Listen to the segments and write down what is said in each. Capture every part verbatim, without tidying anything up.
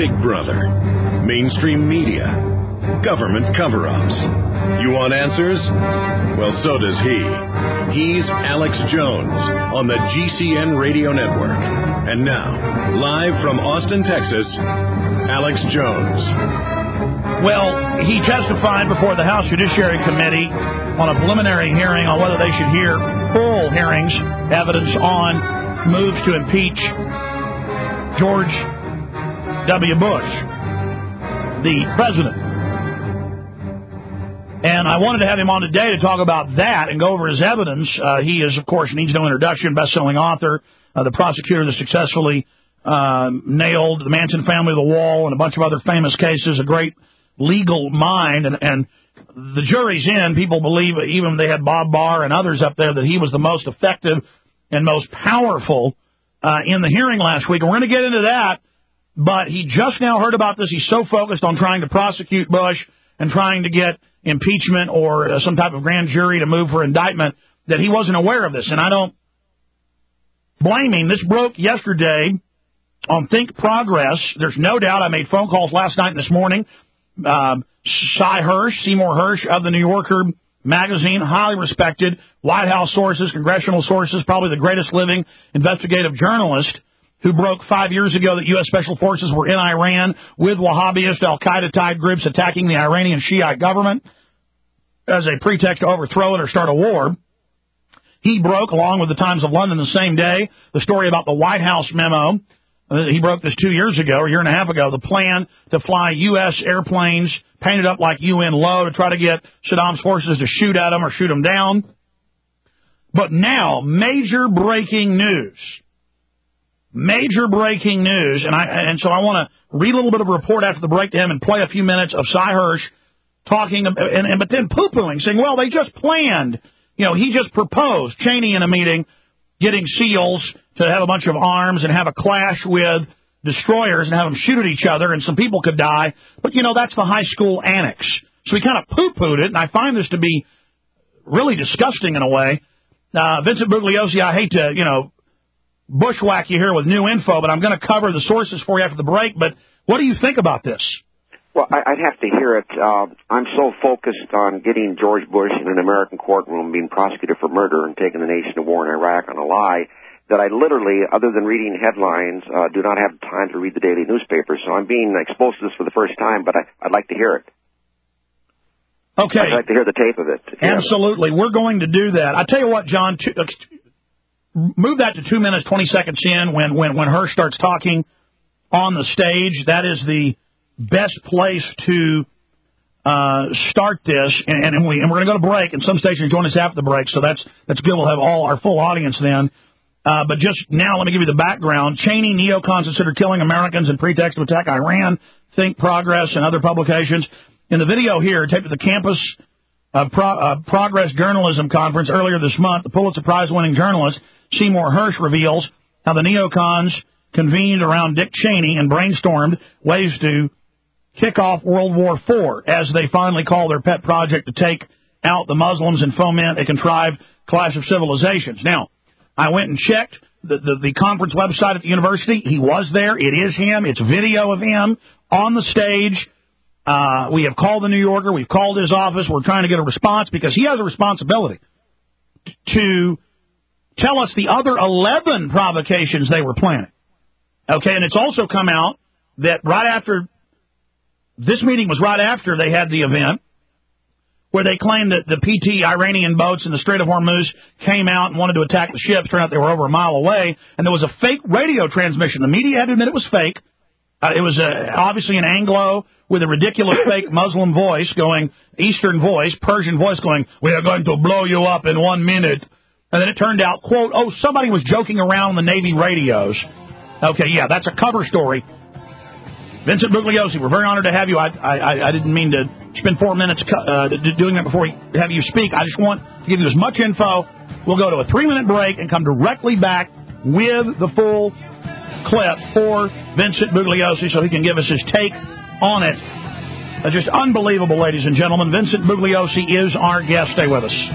Big Brother, mainstream media, government cover-ups. You want answers? Well, so does he. He's Alex Jones on the G C N Radio Network. And now, live from Austin, Texas, Alex Jones. Well, he testified before the House Judiciary Committee on a preliminary hearing on whether they should hear full hearings, evidence on moves to impeach George W. Bush, the president. And I wanted to have him on today to talk about that and go over his evidence. Uh, he is, of course, needs no introduction, best-selling author, uh, the prosecutor that successfully uh, nailed the Manson family to the wall and a bunch of other famous cases, a great legal mind. And, and the jury's in. People believe, even they had Bob Barr and others up there, that he was the most effective and most powerful uh, in the hearing last week. And we're going to get into that. But he just now heard about this. He's so focused on trying to prosecute Bush and trying to get impeachment or uh, some type of grand jury to move for indictment that he wasn't aware of this. And I don't blame him. This broke yesterday on Think Progress. There's no doubt. I made phone calls last night and this morning. Um, Cy Hirsch, Seymour Hirsch of the New Yorker magazine, highly respected, White House sources, congressional sources, probably the greatest living investigative journalist, who broke five years ago that U S Special Forces were in Iran with Wahhabist al-Qaeda-tied groups attacking the Iranian Shiite government as a pretext to overthrow it or start a war. He broke, along with the Times of London the same day, the story about the White House memo. Uh, he broke this two years ago, or a year and a half ago, the plan to fly U S airplanes painted up like U N low to try to get Saddam's forces to shoot at them or shoot them down. But now, major breaking news. Major breaking news, and I and so I want to read a little bit of a report after the break to him and play a few minutes of Cy Hirsch talking, and, and but then poo-pooing, saying, well, they just planned. You know, he just proposed, Cheney in a meeting, getting SEALs to have a bunch of arms and have a clash with destroyers and have them shoot at each other, and some people could die. But, you know, that's the high school annex. So he kind of poo-pooed it, and I find this to be really disgusting in a way. Uh, Vincent Bugliosi, I hate to, you know, bushwhack you here with new info, but I'm going to cover the sources for you after the break. But what do you think about this? Well, I'd have to hear it. Uh, I'm so focused on getting George Bush in an American courtroom being prosecuted for murder and taking the nation to war in Iraq on a lie that I literally, other than reading headlines, uh, do not have time to read the daily newspaper. So I'm being exposed to this for the first time, but I, I'd like to hear it. Okay. I'd like to hear the tape of it. Absolutely. We're going to do that. I tell you what, John, two, uh, move that to two minutes, twenty seconds in when, when, when Hirsch starts talking on the stage. That is the best place to uh, start this. And, and, we, and we're going to go to break, and some stations join us after the break, so that's that's good. We'll have all our full audience then. Uh, but just now, let me give you the background. Cheney, neocons consider killing Americans in pretext to attack Iran, Think Progress, and other publications. In the video here, taped at the campus uh, Pro, uh, Progress Journalism Conference earlier this month, the Pulitzer Prize-winning journalist Seymour Hirsch reveals how the neocons convened around Dick Cheney and brainstormed ways to kick off World War Four as they finally call their pet project to take out the Muslims and foment a contrived clash of civilizations. Now, I went and checked the, the, the conference website at the university. He was there. It is him. It's video of him on the stage. Uh, we have called the New Yorker. We've called his office. We're trying to get a response because he has a responsibility to tell us the other eleven provocations they were planning. Okay, and it's also come out that right after, this meeting was right after they had the event, where they claimed that the P T Iranian boats in the Strait of Hormuz came out and wanted to attack the ships. Turned out they were over a mile away, and there was a fake radio transmission. The media had to admit it was fake. Uh, it was uh, obviously an Anglo with a ridiculous fake Muslim voice going, Eastern voice, Persian voice going, we are going to blow you up in one minute. And then it turned out, quote, oh, somebody was joking around on the Navy radios. Okay, yeah, that's a cover story. Vincent Bugliosi, we're very honored to have you. I I, I didn't mean to spend four minutes uh, doing that before we have you speak. I just want to give you as much info. We'll go to a three-minute break and come directly back with the full clip for Vincent Bugliosi so he can give us his take on it. Uh, just unbelievable, ladies and gentlemen. Vincent Bugliosi is our guest. Stay with us.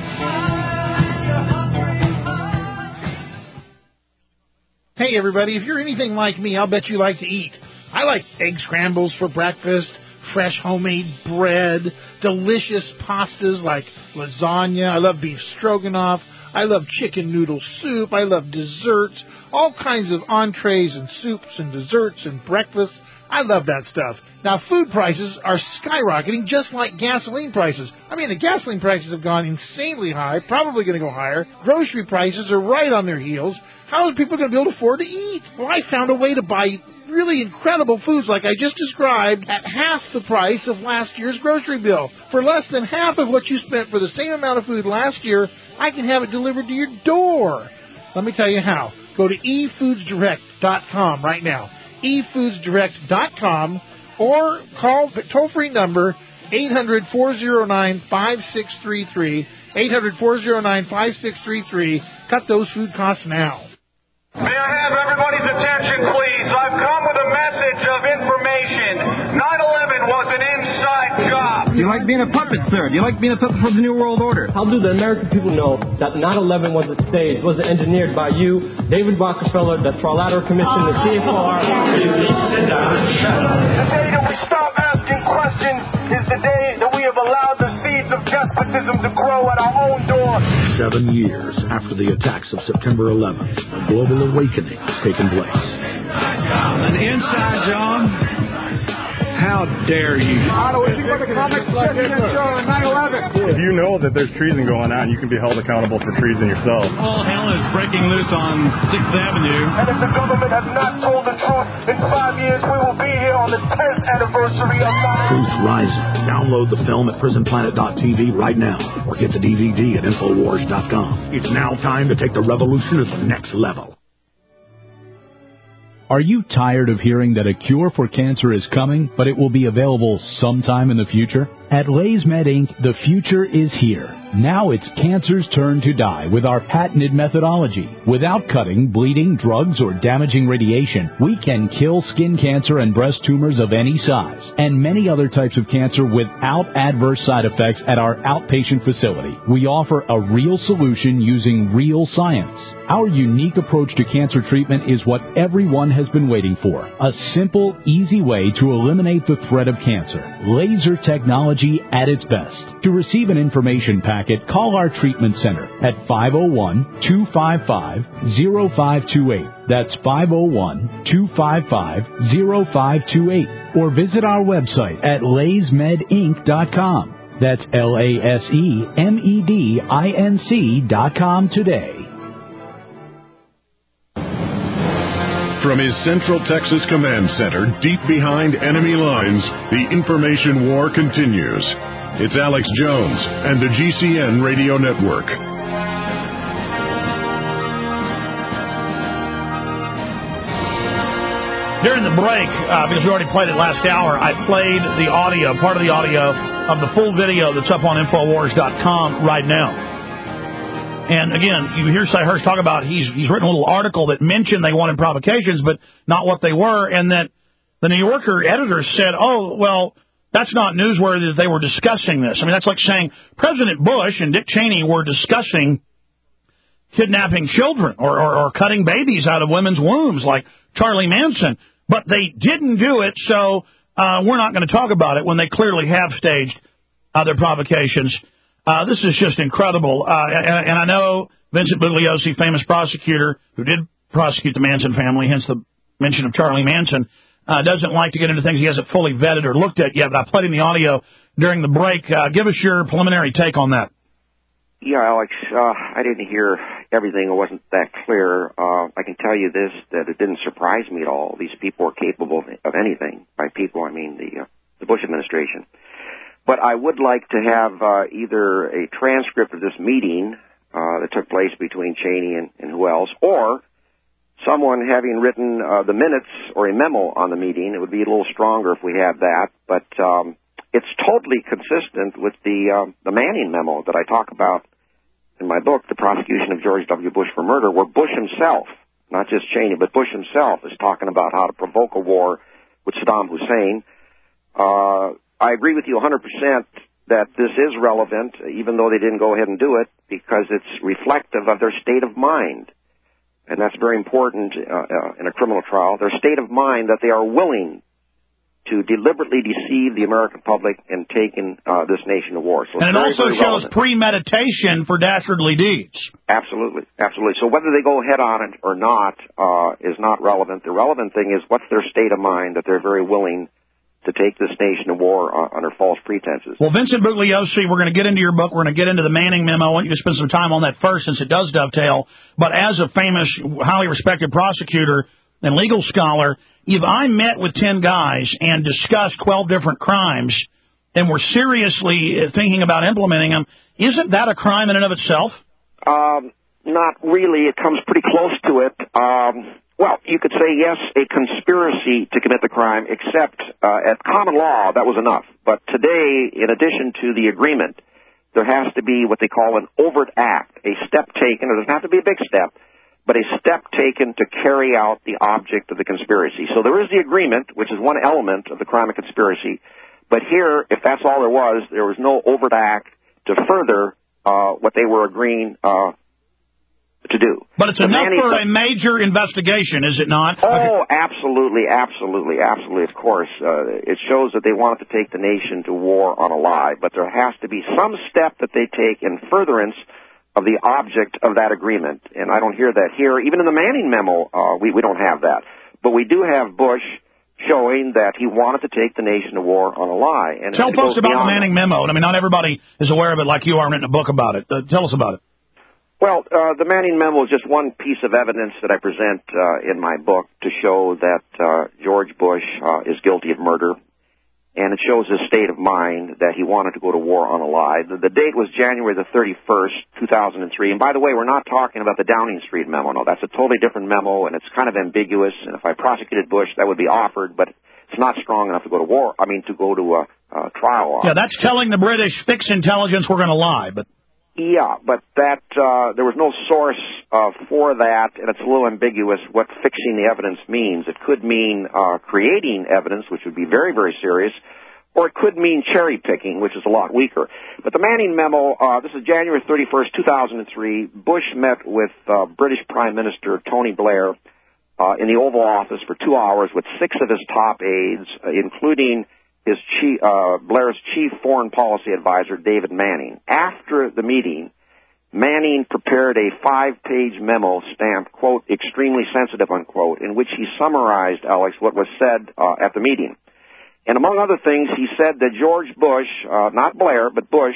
Hey, everybody, if you're anything like me, I'll bet you like to eat. I like egg scrambles for breakfast, fresh homemade bread, delicious pastas like lasagna. I love beef stroganoff. I love chicken noodle soup. I love desserts, all kinds of entrees and soups and desserts and breakfasts. I love that stuff. Now, food prices are skyrocketing just like gasoline prices. I mean, the gasoline prices have gone insanely high, probably going to go higher. Grocery prices are right on their heels. How are people going to be able to afford to eat? Well, I found a way to buy really incredible foods like I just described at half the price of last year's grocery bill. For less than half of what you spent for the same amount of food last year, I can have it delivered to your door. Let me tell you how. Go to e foods direct dot com right now. e foods direct dot com or call the toll-free number eight hundred, four oh nine, five six three three, eight hundred, four oh nine, five six three three. Cut those food costs now. May I have everybody's attention, please? I've come with a message of information. nine eleven was an inside job. Do you like being a puppet, sir? Do you like being a puppet for the New World Order? How do the American people know that nine eleven was a stage, was engineered by you, David Rockefeller, the Trilateral Commission, the C F R? The day that we stop asking questions is the day that we have allowed the seeds of despotism to grow at our own door. Seven years after the attacks of September eleventh, a global awakening has taken place. An inside job? How dare you? If you know that there's treason going on, you can be held accountable for treason yourself. All hell is breaking loose on sixth Avenue. And if the government has not told the truth, in five years we will be here on the tenth anniversary of nine eleven. Truth Rising. Download the film at prison planet dot t v right now or get the D V D at infowars dot com. It's now time to take the revolution to the next level. Are you tired of hearing that a cure for cancer is coming, but it will be available sometime in the future? At LaysMed Incorporated, the future is here. Now it's cancer's turn to die with our patented methodology. Without cutting, bleeding, drugs, or damaging radiation, we can kill skin cancer and breast tumors of any size, and many other types of cancer without adverse side effects at our outpatient facility. We offer a real solution using real science. Our unique approach to cancer treatment is what everyone has been waiting for. A simple, easy way to eliminate the threat of cancer. Laser technology at its best. To receive an information packet, call our treatment center at five oh one, two five five, oh five two eight. That's five oh one, two five five, oh five two eight. Or visit our website at lays med inc dot com. That's L A S E M E D I N C dot com today. From his Central Texas Command Center, deep behind enemy lines, the information war continues. It's Alex Jones and the G C N Radio Network. During the break, uh, because we already played it last hour, I played the audio, part of the audio of the full video that's up on infowars dot com right now. And again, you hear Cy Hirsch talk about he's he's written a little article that mentioned they wanted provocations, but not what they were, and that the New Yorker editor said, oh, well, that's not newsworthy that they were discussing this. I mean, that's like saying President Bush and Dick Cheney were discussing kidnapping children or, or, or cutting babies out of women's wombs like Charlie Manson, but they didn't do it, so uh, we're not going to talk about it when they clearly have staged other provocations. Uh, this is just incredible. Uh, and, and I know Vincent Bugliosi, famous prosecutor who did prosecute the Manson family, hence the mention of Charlie Manson, uh, doesn't like to get into things he hasn't fully vetted or looked at yet. But I played him the audio during the break. Uh, give us your preliminary take on that. Yeah, Alex, uh, I didn't hear everything. It wasn't that clear. Uh, I can tell you this, that it didn't surprise me at all. These people are capable of anything. By people, I mean the, uh, the Bush administration. But I would like to have uh, either a transcript of this meeting uh, that took place between Cheney and, and who else, or someone having written uh, the minutes or a memo on the meeting. It would be a little stronger if we had that. But um, it's totally consistent with the uh, the Manning memo that I talk about in my book, The Prosecution of George W. Bush for Murder, where Bush himself, not just Cheney, but Bush himself is talking about how to provoke a war with Saddam Hussein. Uh, I agree with you one hundred percent that this is relevant, even though they didn't go ahead and do it, because it's reflective of their state of mind. And that's very important uh, uh, in a criminal trial, their state of mind that they are willing to deliberately deceive the American public and taking uh, this nation to war. So and it very, also very shows relevant. premeditation for dastardly deeds. Absolutely, absolutely. So whether they go ahead on it or not uh, is not relevant. The relevant thing is what's their state of mind that they're very willing to take this nation to war uh, under false pretenses. Well, Vincent Bugliosi, we're going to get into your book. We're going to get into the Manning memo. I want you to spend some time on that first since it does dovetail. But as a famous, highly respected prosecutor and legal scholar, if I met with ten guys and discussed twelve different crimes and were seriously thinking about implementing them, isn't that a crime in and of itself? Um, not really. It comes pretty close to it. Um, well, you could say, yes, a conspiracy to commit the crime, except uh, at common law, that was enough. But today, in addition to the agreement, there has to be what they call an overt act, a step taken. It doesn't have to be a big step, but a step taken to carry out the object of the conspiracy. So there is the agreement, which is one element of the crime of conspiracy. But here, if that's all there was, there was no overt act to further uh, what they were agreeing uh, to do. But it's the enough Manning, for a major investigation, is it not? Oh, absolutely, absolutely, absolutely, of course. Uh, it shows that they wanted to take the nation to war on a lie, but there has to be some step that they take in furtherance of the object of that agreement. And I don't hear that here. Even in the Manning memo, uh, we, we don't have that. But we do have Bush showing that he wanted to take the nation to war on a lie. And tell folks about the Manning that. memo. I mean, not everybody is aware of it like you are, written a book about it. Uh, tell us about it. Well, uh, the Manning memo is just one piece of evidence that I present uh, in my book to show that uh, George Bush uh, is guilty of murder. And it shows his state of mind that he wanted to go to war on a lie. The, the date was January the thirty-first, two thousand three. And by the way, we're not talking about the Downing Street memo. No, that's a totally different memo, and it's kind of ambiguous. And if I prosecuted Bush, that would be offered, but it's not strong enough to go to war. I mean, to go to a, a trial on. Yeah, that's telling the British, fix intelligence, we're going to lie. But yeah, but that uh, there was no source uh, for that, and it's a little ambiguous what fixing the evidence means. It could mean uh, creating evidence, which would be very, very serious, or it could mean cherry picking, which is a lot weaker. But the Manning memo, uh, this is January thirty-first, two thousand three. Bush met with uh, British Prime Minister Tony Blair uh, in the Oval Office for two hours with six of his top aides, uh, including his chief, uh, Blair's chief foreign policy advisor, David Manning. After the meeting, Manning prepared a five-page memo stamped, quote, extremely sensitive, unquote, in which he summarized, Alex, what was said uh, at the meeting. And among other things, he said that George Bush, uh, not Blair, but Bush,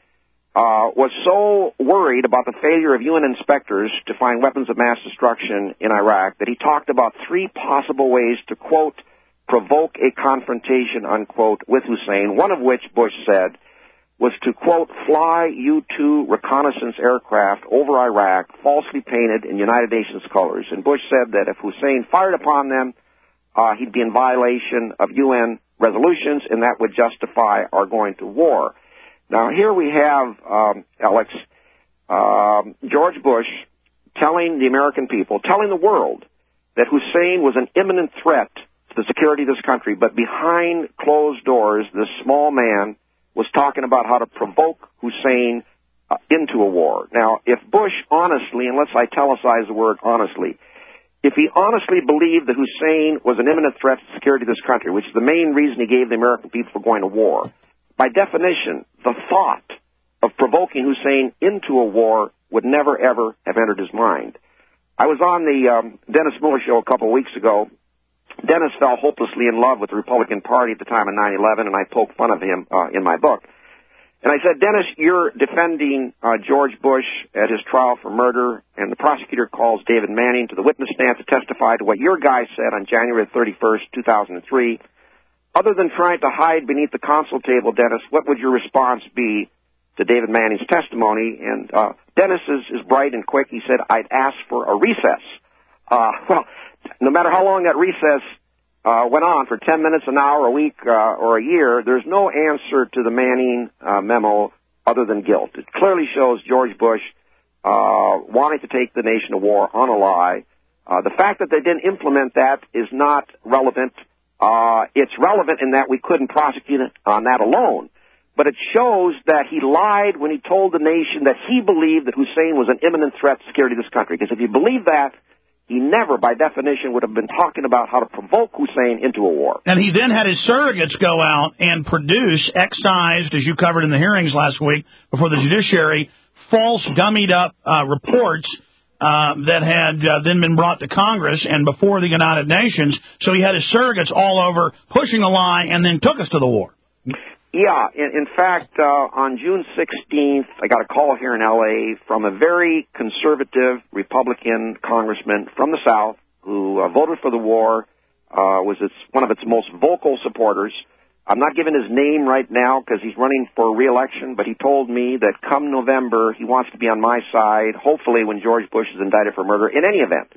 uh, was so worried about the failure of U N inspectors to find weapons of mass destruction in Iraq that he talked about three possible ways to, quote, provoke a confrontation, unquote, with Hussein, one of which, Bush said, was to, quote, fly U two reconnaissance aircraft over Iraq, falsely painted in United Nations colors. And Bush said that if Hussein fired upon them, uh, he'd be in violation of U N resolutions, and that would justify our going to war. Now, here we have, um, Alex, um, George Bush telling the American people, telling the world, that Hussein was an imminent threat to the security of this country, but behind closed doors, this small man was talking about how to provoke Hussein uh, into a war. Now, if Bush honestly, and let's italicize the word honestly, if he honestly believed that Hussein was an imminent threat to the security of this country, which is the main reason he gave the American people for going to war, by definition, the thought of provoking Hussein into a war would never, ever have entered his mind. I was on the um, Dennis Miller show a couple of weeks ago. Dennis fell hopelessly in love with the Republican Party at the time of nine eleven, and I poked fun of him uh, in my book. And I said, Dennis, you're defending uh, George Bush at his trial for murder, and the prosecutor calls David Manning to the witness stand to testify to what your guy said on January thirty-first, two thousand three. Other than trying to hide beneath the counsel table, Dennis, what would your response be to David Manning's testimony? And uh, Dennis is, is bright and quick. He said, I'd ask for a recess. Uh, well, no matter how long that recess uh, went on, for ten minutes, an hour, a week, uh, or a year, there's no answer to the Manning uh, memo other than guilt. It clearly shows George Bush uh, wanting to take the nation to war on a lie. Uh, the fact that they didn't implement that is not relevant. Uh, it's relevant in that we couldn't prosecute it on that alone. But it shows that he lied when he told the nation that he believed that Hussein was an imminent threat to security of this country. Because if you believe that, he never, by definition, would have been talking about how to provoke Hussein into a war. And he then had his surrogates go out and produce excised, as you covered in the hearings last week before the judiciary, false, gummied-up uh, reports uh, that had uh, then been brought to Congress and before the United Nations. So he had his surrogates all over pushing the lie and then took us to the war. Yeah, in, in fact, uh, on June sixteenth, I got a call here in L A from a very conservative Republican congressman from the South who uh, voted for the war, uh, was its, one of its most vocal supporters. I'm not giving his name right now because he's running for re-election, but he told me that come November he wants to be on my side, hopefully when George Bush is indicted for murder, in any event.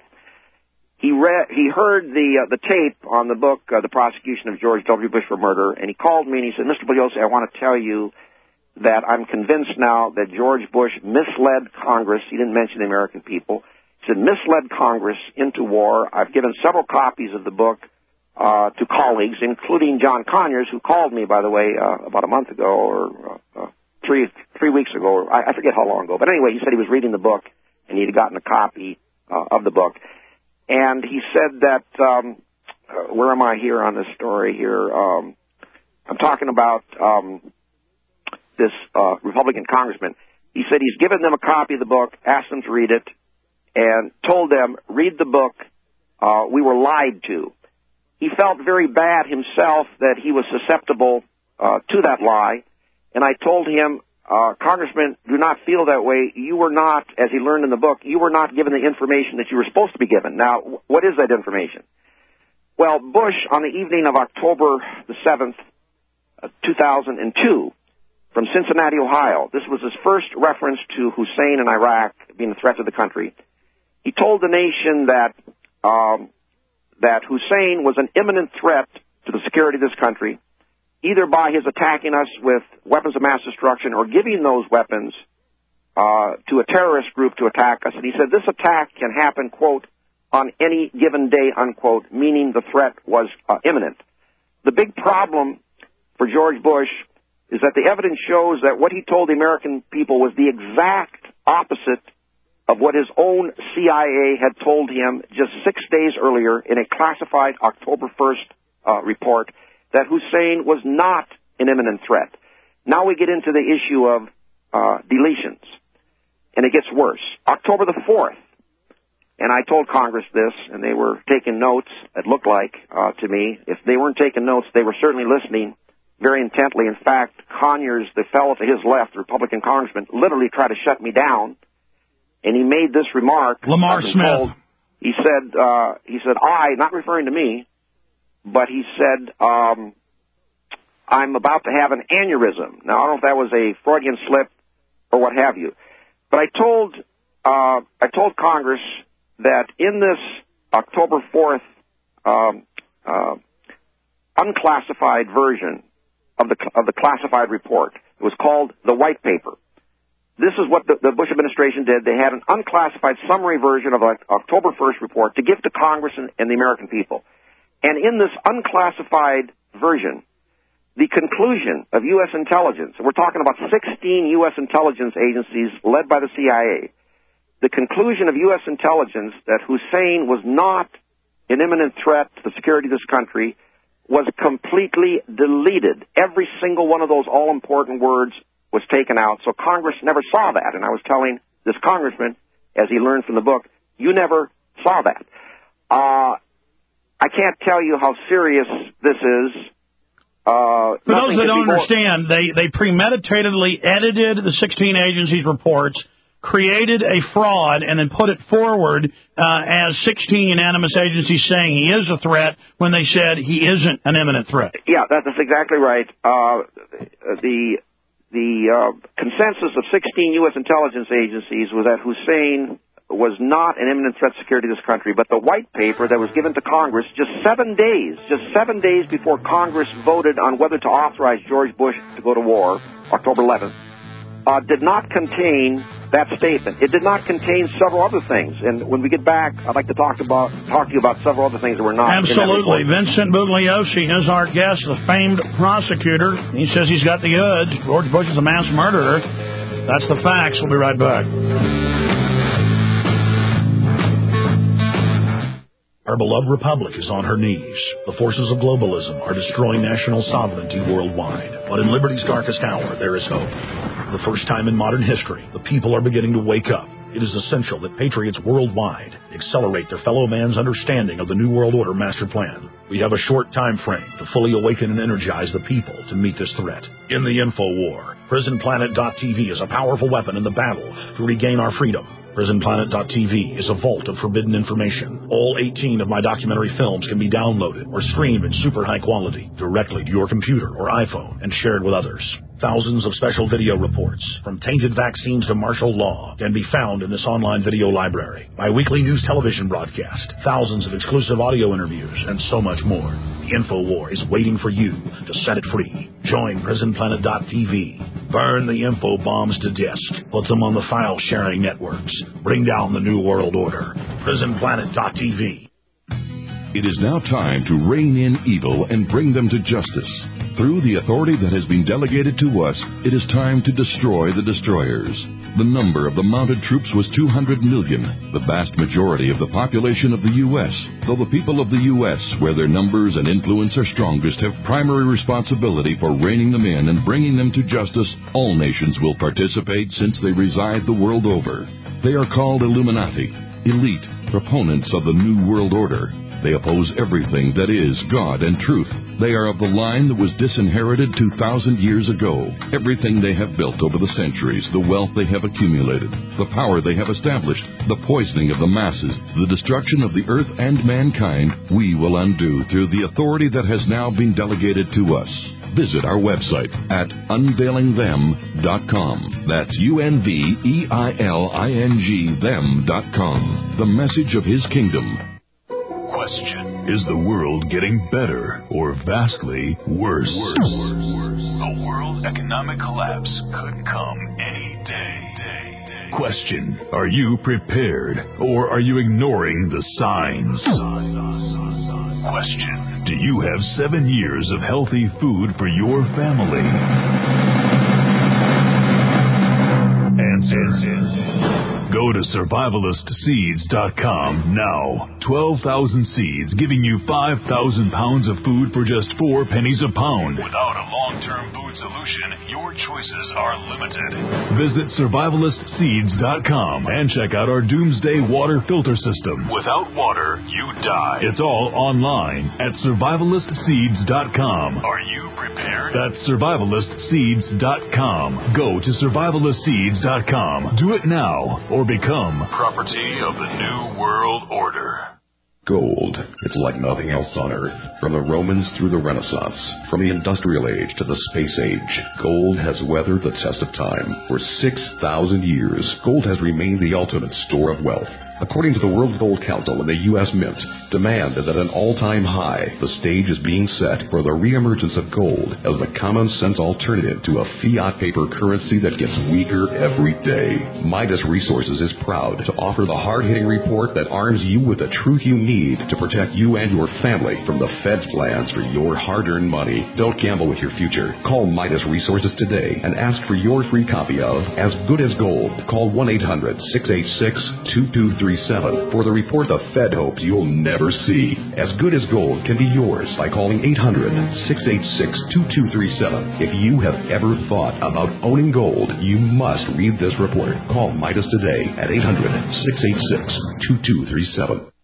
He read, he heard the uh, the tape on the book, uh, The Prosecution of George W. Bush for Murder, and he called me and he said, Mister Bugliosi, I want to tell you that I'm convinced now that George Bush misled Congress. He didn't mention the American people. He said, misled Congress into war. I've given several copies of the book uh, to colleagues, including John Conyers, who called me, by the way, uh, about a month ago or uh, uh, three three weeks ago. I, I forget how long ago. But anyway, he said he was reading the book and he had gotten a copy uh, of the book. And he said that, um, uh, where am I here on this story here? Um, I'm talking about um, this uh, Republican congressman. He said he's given them a copy of the book, asked them to read it, and told them, read the book. Uh, we were lied to. He felt very bad himself that he was susceptible uh, to that lie. And I told him, Uh, Congressman, do not feel that way. You were not, as he learned in the book, you were not given the information that you were supposed to be given. Now, what is that information? Well, Bush, on the evening of October the seventh, uh, two thousand two, from Cincinnati, Ohio, this was his first reference to Hussein in Iraq being a threat to the country. He told the nation that um, that Hussein was an imminent threat to the security of this country, either by his attacking us with weapons of mass destruction or giving those weapons uh, to a terrorist group to attack us. And he said this attack can happen, quote, on any given day, unquote, meaning the threat was uh, imminent. The big problem for George Bush is that the evidence shows that what he told the American people was the exact opposite of what his own C I A had told him just six days earlier in a classified October first uh, report, that Hussein was not an imminent threat. Now we get into the issue of uh, deletions, and it gets worse. October the fourth, and I told Congress this, and they were taking notes, it looked like, uh, to me. If they weren't taking notes, they were certainly listening very intently. In fact, Conyers, the fellow to his left, the Republican congressman, literally tried to shut me down, and he made this remark. Lamar Smith. Told, he said, uh, he said, I, not referring to me, but he said, um, I'm about to have an aneurysm. Now, I don't know if that was a Freudian slip or what have you. But I told, uh, I told Congress that in this October fourth, um, uh, unclassified version of the, of the classified report, it was called the White Paper. This is what the, the Bush administration did. They had an unclassified summary version of the October first report to give to Congress and, and the American people. And in this unclassified version, the conclusion of U S intelligence, we're talking about sixteen U S intelligence agencies led by the C I A, the conclusion of U S intelligence that Hussein was not an imminent threat to the security of this country was completely deleted. Every single one of those all-important words was taken out, so Congress never saw that. And I was telling this congressman, as he learned from the book, you never saw that. Uh, I can't tell you how serious this is. Uh, For those that don't understand, they, they premeditatedly edited the sixteen agencies' reports, created a fraud, and then put it forward uh, as sixteen unanimous agencies saying he is a threat when they said he isn't an imminent threat. Yeah, that's exactly right. Uh, the the uh, consensus of sixteen U S intelligence agencies was that Hussein was not an imminent threat to security of this country, but the White Paper that was given to Congress just seven days, just seven days before Congress voted on whether to authorize George Bush to go to war, October eleventh, uh, did not contain that statement. It did not contain several other things, and when we get back, I'd like to talk about talk to you about several other things that were not. Absolutely. Vincent Bugliosi is our guest, the famed prosecutor. He says he's got the goods. George Bush is a mass murderer. That's the facts. We'll be right back. Our beloved republic is on her knees. The forces of globalism are destroying national sovereignty worldwide. But in liberty's darkest hour, there is hope. For the first time in modern history, the people are beginning to wake up. It is essential that patriots worldwide accelerate their fellow man's understanding of the New World Order master plan. We have a short time frame to fully awaken and energize the people to meet this threat. In the info war, prison planet dot t v is a powerful weapon in the battle to regain our freedom. prison planet dot t v is a vault of forbidden information. All eighteen of my documentary films can be downloaded or streamed in super high quality directly to your computer or iPhone and shared with others. Thousands of special video reports, from tainted vaccines to martial law, can be found in this online video library. My weekly news television broadcast, thousands of exclusive audio interviews, and so much more. The InfoWar is waiting for you to set it free. Join prison planet dot t v. Burn the info bombs to disk. Put them on the file-sharing networks. Bring down the New World Order. prison planet dot t v. It is now time to rein in evil and bring them to justice. Through the authority that has been delegated to us, it is time to destroy the destroyers. The number of the mounted troops was two hundred million, the vast majority of the population of the U S Though the people of the U S, where their numbers and influence are strongest, have primary responsibility for reining them in and bringing them to justice, all nations will participate since they reside the world over. They are called Illuminati, elite, proponents of the New World Order. They oppose everything that is God and truth. They are of the line that was disinherited two thousand years ago. Everything they have built over the centuries, the wealth they have accumulated, the power they have established, the poisoning of the masses, the destruction of the earth and mankind, we will undo through the authority that has now been delegated to us. Visit our website at unveiling them dot com. That's U N V E I L I N G them dot com. The message of His kingdom. Question. Is the world getting better or vastly worse? Worse. A world economic collapse could come any day. Question. Are you prepared or are you ignoring the signs? Question. Do you have seven years of healthy food for your family? Answer. Go to survivalist seeds dot com now. twelve thousand seeds giving you five thousand pounds of food for just four pennies a pound. Without a long-term food solution, your choices are limited. Visit survivalist seeds dot com and check out our Doomsday Water Filter System. Without water, you die. It's all online at survivalist seeds dot com. Are you prepared? That's survivalist seeds dot com. Go to survivalist seeds dot com. Do it now or become property of the New World Order. Gold. It's like nothing else on Earth. From the Romans through the Renaissance, from the Industrial Age to the Space Age, gold has weathered the test of time. For six thousand years, gold has remained the ultimate store of wealth. According to the World Gold Council and the U S Mint, demand is at an all-time high. The stage is being set for the reemergence of gold as the common-sense alternative to a fiat paper currency that gets weaker every day. Midas Resources is proud to offer the hard-hitting report that arms you with the truth you need to protect you and your family from the Fed's plans for your hard-earned money. Don't gamble with your future. Call Midas Resources today and ask for your free copy of As Good as Gold. Call one eight hundred six eight six two two three seven for the report the Fed hopes you'll never see. As Good as Gold can be yours by calling eight hundred six eight six two two three seven. If you have ever thought about owning gold, you must read this report. Call Midas today at eight hundred six eight six two two three seven.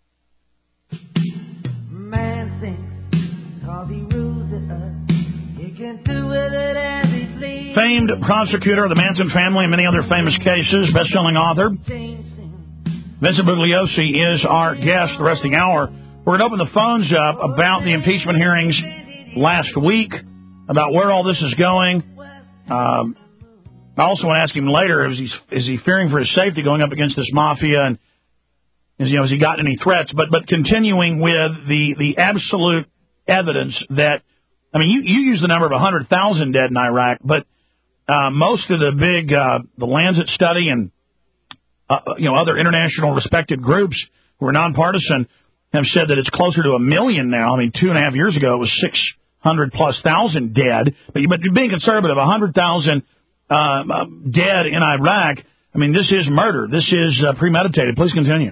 Man thinks 'cause he rules it up, he can do with it as he pleases. Famed prosecutor of the Manson family and many other famous cases, best-selling author Vincent Bugliosi is our guest the rest of the hour. We're going to open the phones up about the impeachment hearings last week, about where all this is going. Um, I also want to ask him later, is he, is he fearing for his safety going up against this mafia, and is, you know, has he gotten any threats? But but continuing with the, the absolute evidence that, I mean, you, you use the number of one hundred thousand dead in Iraq, but uh, most of the big, uh, the Lancet study and Uh, you know, other international respected groups who are nonpartisan have said that it's closer to a million now. I mean, two and a half years ago it was six hundred plus thousand dead. But, but being conservative, one hundred thousand um, uh, dead in Iraq. I mean, this is murder. This is uh, premeditated. Please continue. Of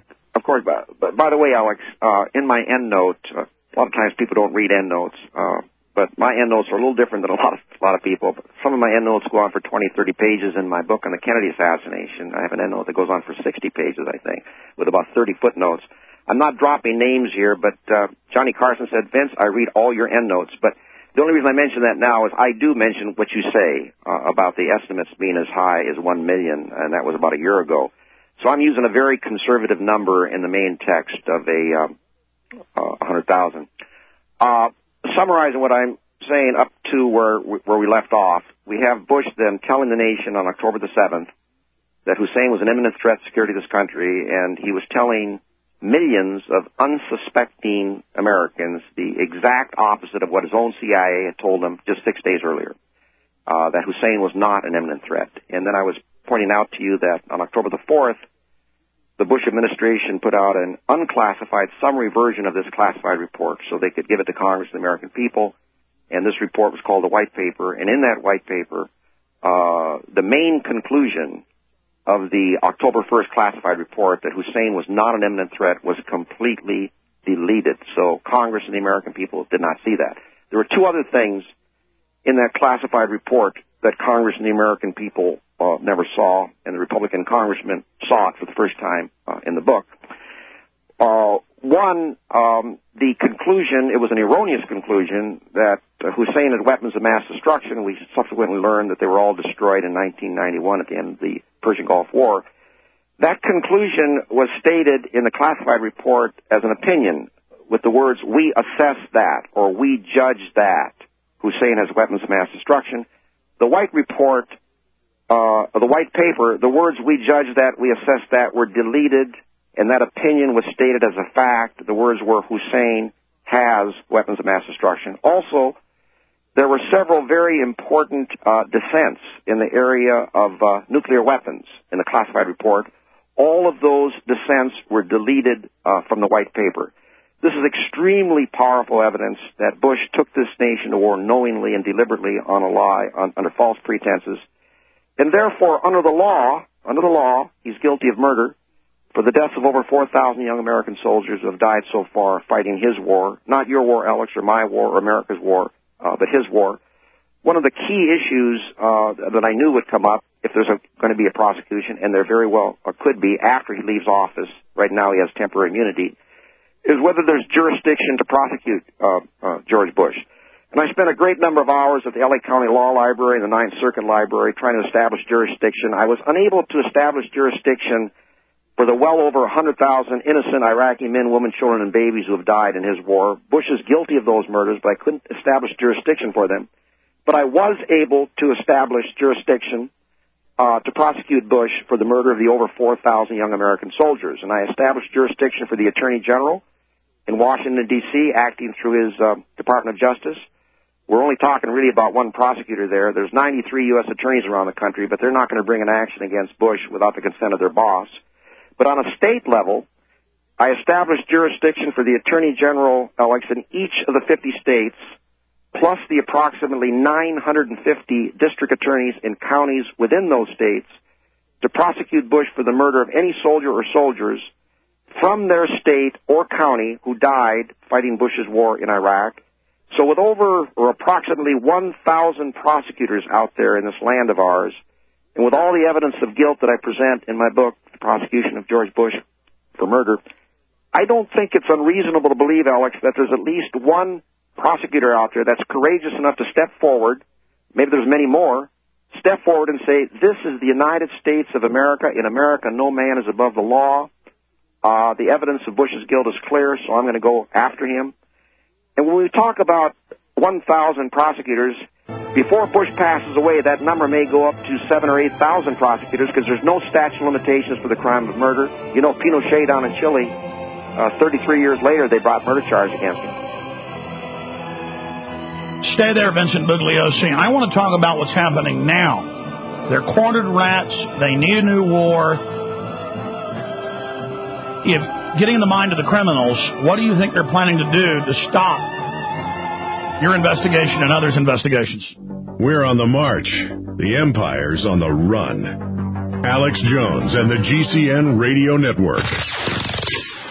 of course. But, but by the way, Alex, uh, in my endnote, uh, a lot of times people don't read endnotes, uh, but my endnotes are a little different than a lot of a lot of people. But some of my endnotes go on for twenty, thirty pages. In my book on the Kennedy assassination, I have an endnote that goes on for sixty pages, I think, with about thirty footnotes. I'm not dropping names here, but uh, Johnny Carson said, Vince, I read all your endnotes. But the only reason I mention that now is I do mention what you say uh, about the estimates being as high as one million, and that was about a year ago. So I'm using a very conservative number in the main text of a um, uh, one hundred thousand. Uh, summarizing what I'm saying up to where where we left off, we have Bush then telling the nation on October the seventh that Hussein was an imminent threat to security of this country, and he was telling millions of unsuspecting Americans the exact opposite of what his own C I A had told them just six days earlier, uh, that Hussein was not an imminent threat. And then I was pointing out to you that on October the fourth, the Bush administration put out an unclassified summary version of this classified report so they could give it to Congress and the American people. And this report was called the White Paper. And in that White Paper, uh, the main conclusion of the October first classified report that Hussein was not an imminent threat was completely deleted. So Congress and the American people did not see that. There were two other things in that classified report that Congress and the American people uh, never saw, and the Republican congressman saw it for the first time uh, in the book. Uh, one, um, the conclusion, it was an erroneous conclusion that uh, Hussein had weapons of mass destruction. We subsequently learned that they were all destroyed in nineteen ninety-one at the end of the Persian Gulf War. That conclusion was stated in the classified report as an opinion with the words, we assess that, or we judge that Hussein has weapons of mass destruction. The White Report, uh, the White Paper, the words we judge that, we assess that were deleted, and that opinion was stated as a fact. The words were Hussein has weapons of mass destruction. Also, there were several very important uh, dissents in the area of uh, nuclear weapons in the classified report. All of those dissents were deleted uh, from the White Paper. This is extremely powerful evidence that Bush took this nation to war knowingly and deliberately on a lie, on, under false pretenses. And therefore, under the law, under the law, he's guilty of murder for the deaths of over four thousand young American soldiers who have died so far fighting his war, not your war, Alex, or my war, or America's war, uh, but his war. One of the key issues uh, that I knew would come up if there's a, going to be a prosecution, and there very well uh, could be after he leaves office, right now he has temporary immunity, is whether there's jurisdiction to prosecute uh, uh, George Bush. And I spent a great number of hours at the L A County Law Library and the Ninth Circuit Library trying to establish jurisdiction. I was unable to establish jurisdiction for the well over one hundred thousand innocent Iraqi men, women, children, and babies who have died in his war. Bush is guilty of those murders, but I couldn't establish jurisdiction for them. But I was able to establish jurisdiction uh, to prosecute Bush for the murder of the over four thousand young American soldiers. And I established jurisdiction for the Attorney General in Washington, D C, acting through his uh, Department of Justice. We're only talking really about one prosecutor there. There's ninety-three U S attorneys around the country, but they're not going to bring an action against Bush without the consent of their boss. But on a state level, I established jurisdiction for the Attorney General, Alex, in each of the fifty states, plus the approximately nine hundred fifty district attorneys in counties within those states to prosecute Bush for the murder of any soldier or soldiers from their state or county who died fighting Bush's war in Iraq. So with over or approximately one thousand prosecutors out there in this land of ours, and with all the evidence of guilt that I present in my book, The Prosecution of George Bush for Murder, I don't think it's unreasonable to believe, Alex, that there's at least one prosecutor out there that's courageous enough to step forward, maybe there's many more, step forward and say, this is the United States of America. In America, no man is above the law. Uh, the evidence of Bush's guilt is clear, so I'm going to go after him. And when we talk about one thousand prosecutors, before Bush passes away, that number may go up to seven or eight thousand prosecutors because there's no statute of limitations for the crime of murder. You know, Pinochet down in Chile, uh, thirty-three years later, they brought murder charges against him. Stay there, Vincent Bugliosi. I want to talk about what's happening now. They're cornered rats. They need a new war. If getting in the mind of the criminals, what do you think they're planning to do to stop your investigation and others' investigations? We're on the march. The empire's on the run. Alex Jones and the G C N Radio Network.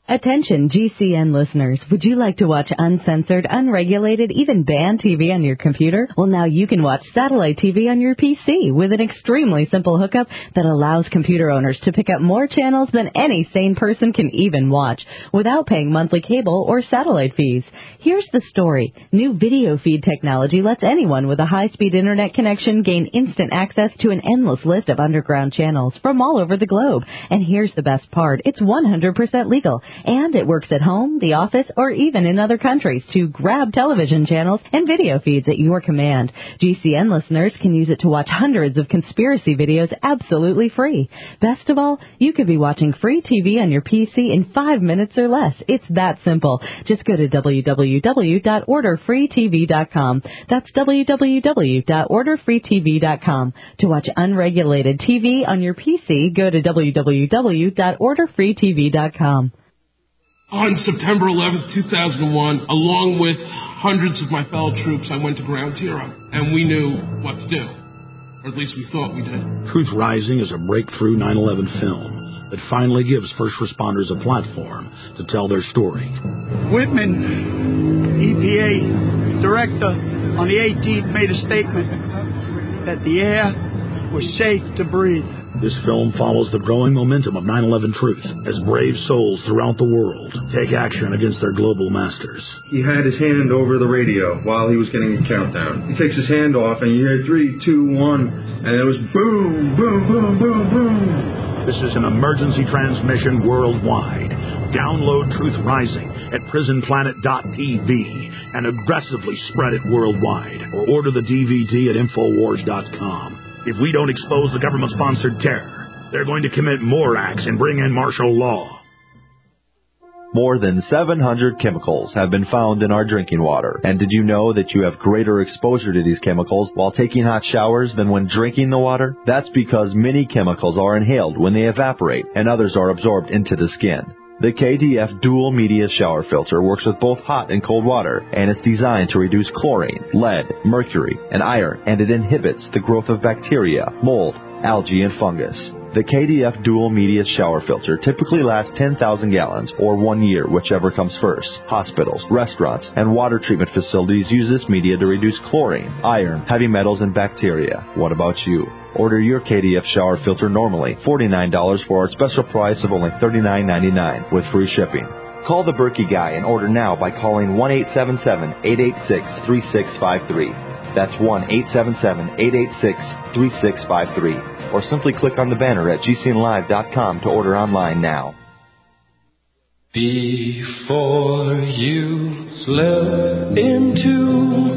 Attention G C N listeners, would you like to watch uncensored, unregulated, even banned T V on your computer? Well, now you can watch satellite T V on your P C with an extremely simple hookup that allows computer owners to pick up more channels than any sane person can even watch without paying monthly cable or satellite fees. Here's the story. New video feed technology lets anyone with a high-speed internet connection gain instant access to an endless list of underground channels from all over the globe. And here's the best part. It's one hundred percent legal. And it works at home, the office, or even in other countries to grab television channels and video feeds at your command. G C N listeners can use it to watch hundreds of conspiracy videos absolutely free. Best of all, you could be watching free T V on your P C in five minutes or less. It's that simple. Just go to w w w dot order free t v dot com. That's w w w dot order free t v dot com. To watch unregulated T V on your P C, go to w w w dot order free t v dot com. On September eleventh, two thousand one, along with hundreds of my fellow troops, I went to Ground Zero, and we knew what to do. Or at least we thought we did. Truth Rising is a breakthrough nine eleven film that finally gives first responders a platform to tell their story. Whitman, E P A director, on the eighteenth made a statement that the air was safe to breathe. This film follows the growing momentum of nine eleven truth as brave souls throughout the world take action against their global masters. He had his hand over the radio while he was getting a countdown. He takes his hand off and you hear three, two, one, and it was boom, boom, boom, boom, boom. This is an emergency transmission worldwide. Download Truth Rising at prison planet dot t v and aggressively spread it worldwide, or order the D V D at infowars dot com. If we don't expose the government-sponsored terror, they're going to commit more acts and bring in martial law. More than seven hundred chemicals have been found in our drinking water. And did you know that you have greater exposure to these chemicals while taking hot showers than when drinking the water? That's because many chemicals are inhaled when they evaporate, and others are absorbed into the skin. The K D F Dual Media Shower Filter works with both hot and cold water, and it's designed to reduce chlorine, lead, mercury, and iron, and it inhibits the growth of bacteria, mold, algae, and fungus. The K D F Dual Media Shower Filter typically lasts ten thousand gallons, or one year, whichever comes first. Hospitals, restaurants, and water treatment facilities use this media to reduce chlorine, iron, heavy metals, and bacteria. What about you? Order your K D F shower filter normally forty-nine dollars for our special price of only thirty-nine ninety-nine with free shipping. Call the Berkey Guy and order now by calling one eight seven seven, eight eight six, three six five three. That's one eight seven seven, eight eight six, three six five three. Or simply click on the banner at g c n live dot com to order online now. Before you slip into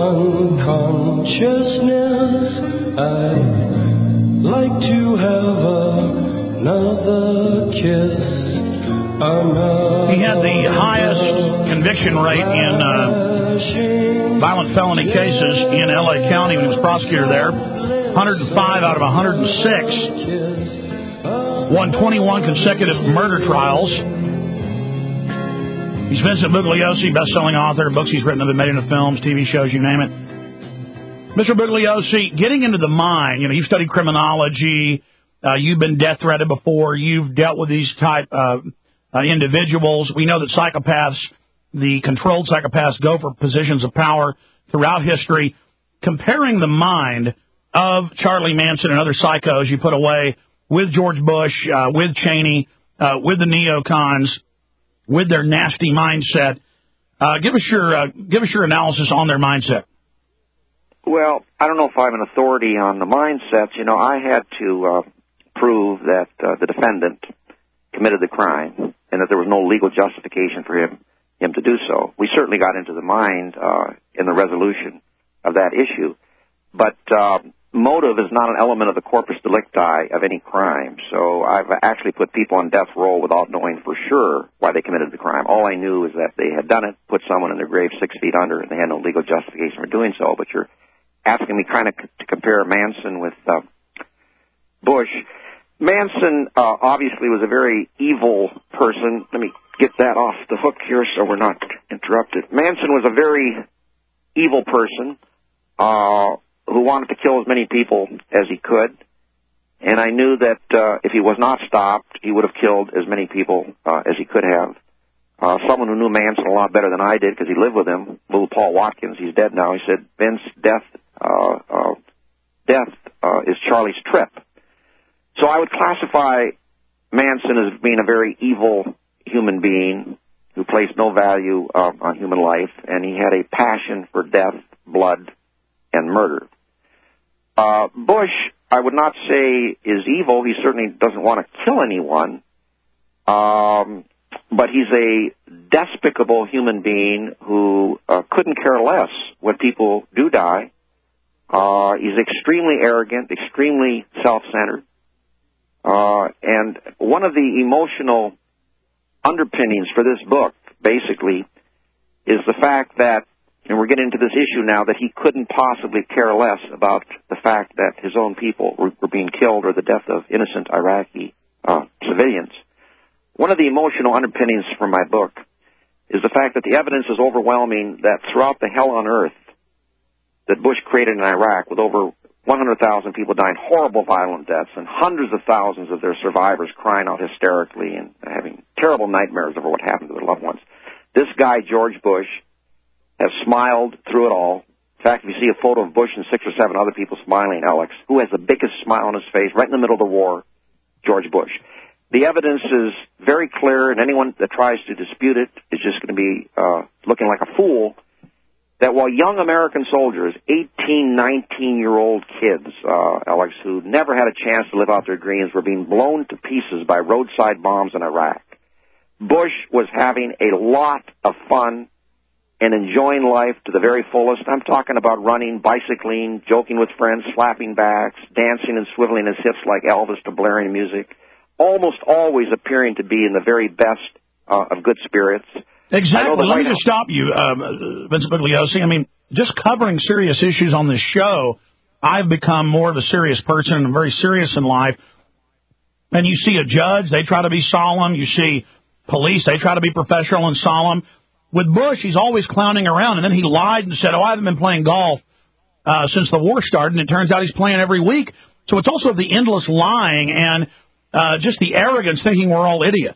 unconsciousness, I'd like to have another kiss. Another he had the highest conviction rate in uh, violent felony cases in L A County when he was prosecutor there. one hundred five out of one hundred six. Won twenty-one consecutive murder trials. He's Vincent Bugliosi, best-selling author. Books he's written have been made into films, T V shows, you name it. Mister Bugliosi, getting into the mind, you know, you've studied criminology, uh, you've been death threatened before, you've dealt with these type of uh, individuals. We know that psychopaths, the controlled psychopaths, go for positions of power throughout history. Comparing the mind of Charlie Manson and other psychos you put away with George Bush, uh, with Cheney, uh, with the neocons, with their nasty mindset. Uh, give us your uh, give us your analysis on their mindset. Well, I don't know if I'm an authority on the mindsets. You know, I had to uh, prove that uh, the defendant committed the crime and that there was no legal justification for him him to do so. We certainly got into the mind uh, in the resolution of that issue, but uh, motive is not an element of the corpus delicti of any crime. So I've actually put people on death row without knowing for sure why they committed the crime. All I knew is that they had done it, put someone in their grave six feet under, and they had no legal justification for doing so. But you're asking me kind of to compare Manson with uh, Bush. Manson uh, obviously was a very evil person. Let me get that off the hook here so we're not interrupted. Manson was a very evil person uh, who wanted to kill as many people as he could. And I knew that uh, if he was not stopped, he would have killed as many people uh, as he could have. uh, someone who knew Manson a lot better than I did because he lived with him, little Paul Watkins, he's dead now, he said, Vince, death, uh, uh, death uh, is Charlie's trip. So I would classify Manson as being a very evil human being who placed no value uh, on human life, and he had a passion for death, blood, and murder. Uh, Bush, I would not say is evil. He certainly doesn't want to kill anyone. Um, but he's a despicable human being who uh, couldn't care less when people do die. Uh, he's extremely arrogant, extremely self-centered. Uh, and one of the emotional underpinnings for this book, basically, is the fact that, and we're getting into this issue now, that he couldn't possibly care less about the fact that his own people were, were being killed or the death of innocent Iraqi uh, civilians. One of the emotional underpinnings for my book is the fact that the evidence is overwhelming that throughout the hell on earth that Bush created in Iraq, with over one hundred thousand people dying horrible violent deaths and hundreds of thousands of their survivors crying out hysterically and having terrible nightmares over what happened to their loved ones, this guy, George Bush, has smiled through it all. In fact, if you see a photo of Bush and six or seven other people smiling, Alex, who has the biggest smile on his face right in the middle of the war? George Bush. The evidence is very clear, and anyone that tries to dispute it is just going to be uh, looking like a fool, that while young American soldiers, eighteen, nineteen-year-old kids, uh, Alex, who never had a chance to live out their dreams, were being blown to pieces by roadside bombs in Iraq, Bush was having a lot of fun and enjoying life to the very fullest. I'm talking about running, bicycling, joking with friends, slapping backs, dancing and swiveling his hips like Elvis to blaring music, almost always appearing to be in the very best uh, of good spirits. Exactly. Let me just stop you, um, Vince Bugliosi. I mean, just covering serious issues on this show, I've become more of a serious person and very serious in life. And you see a judge, they try to be solemn. You see police, they try to be professional and solemn. With Bush, he's always clowning around, and then he lied and said, oh, I haven't been playing golf uh, since the war started, and it turns out he's playing every week. So it's also the endless lying and uh, just the arrogance, thinking we're all idiots.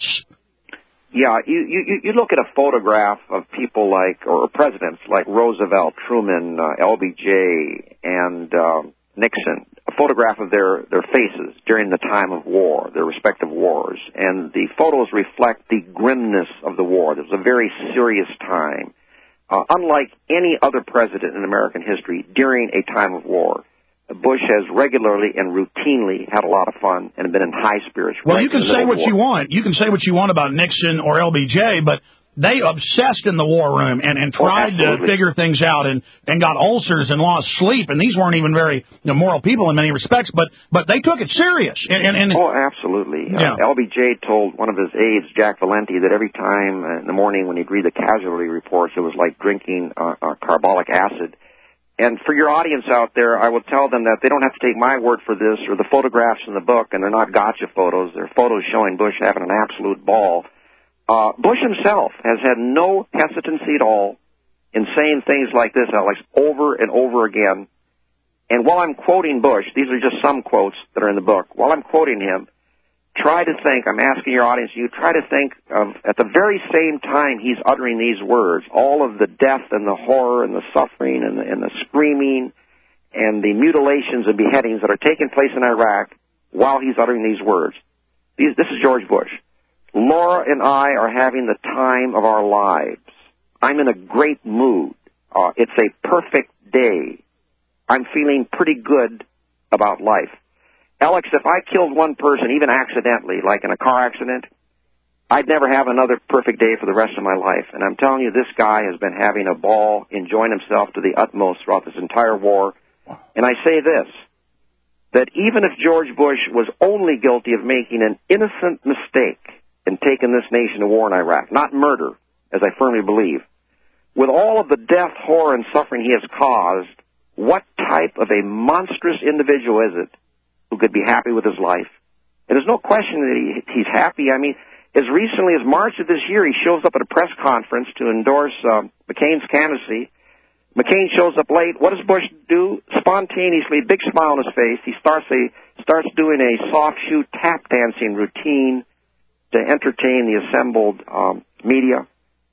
Yeah, you, you, you look at a photograph of people like, or presidents like Roosevelt, Truman, uh, L B J, and uh, Nixon, a photograph of their, their faces during the time of war, their respective wars. And the photos reflect the grimness of the war. It was a very serious time. Uh, unlike any other president in American history during a time of war, Bush has regularly and routinely had a lot of fun and been in high spirits. Well, right you can say what you want. You can say what you want about Nixon or L B J, but they obsessed in the war room and, and tried oh, to figure things out and, and got ulcers and lost sleep. And these weren't even very you know, moral people in many respects, but but they took it serious. And, and, and oh, absolutely. Yeah. Uh, L B J told one of his aides, Jack Valenti, that every time uh, in the morning when he'd read the casualty reports, it was like drinking uh, uh, carbolic acid. And for your audience out there, I will tell them that they don't have to take my word for this or the photographs in the book, and they're not gotcha photos. They're photos showing Bush having an absolute ball. Uh, Bush himself has had no hesitancy at all in saying things like this, Alex, over and over again. And while I'm quoting Bush, these are just some quotes that are in the book. While I'm quoting him, try to think, I'm asking your audience, you try to think of, at the very same time he's uttering these words, all of the death and the horror and the suffering and the, and the screaming and the mutilations and beheadings that are taking place in Iraq while he's uttering these words. These, this is George Bush. Laura and I are having the time of our lives. I'm in a great mood. Uh, it's a perfect day. I'm feeling pretty good about life. Alex, if I killed one person, even accidentally, like in a car accident, I'd never have another perfect day for the rest of my life. And I'm telling you, this guy has been having a ball, enjoying himself to the utmost throughout this entire war. And I say this, that even if George Bush was only guilty of making an innocent mistake in taking this nation to war in Iraq, not murder, as I firmly believe, with all of the death, horror, and suffering he has caused, what type of a monstrous individual is it who could be happy with his life? And there's no question that he, he's happy. I mean, as recently as March of this year, he shows up at a press conference to endorse um, McCain's candidacy. McCain shows up late. What does Bush do? Spontaneously, big smile on his face, he starts a starts doing a soft shoe tap dancing routine to entertain the assembled um, media.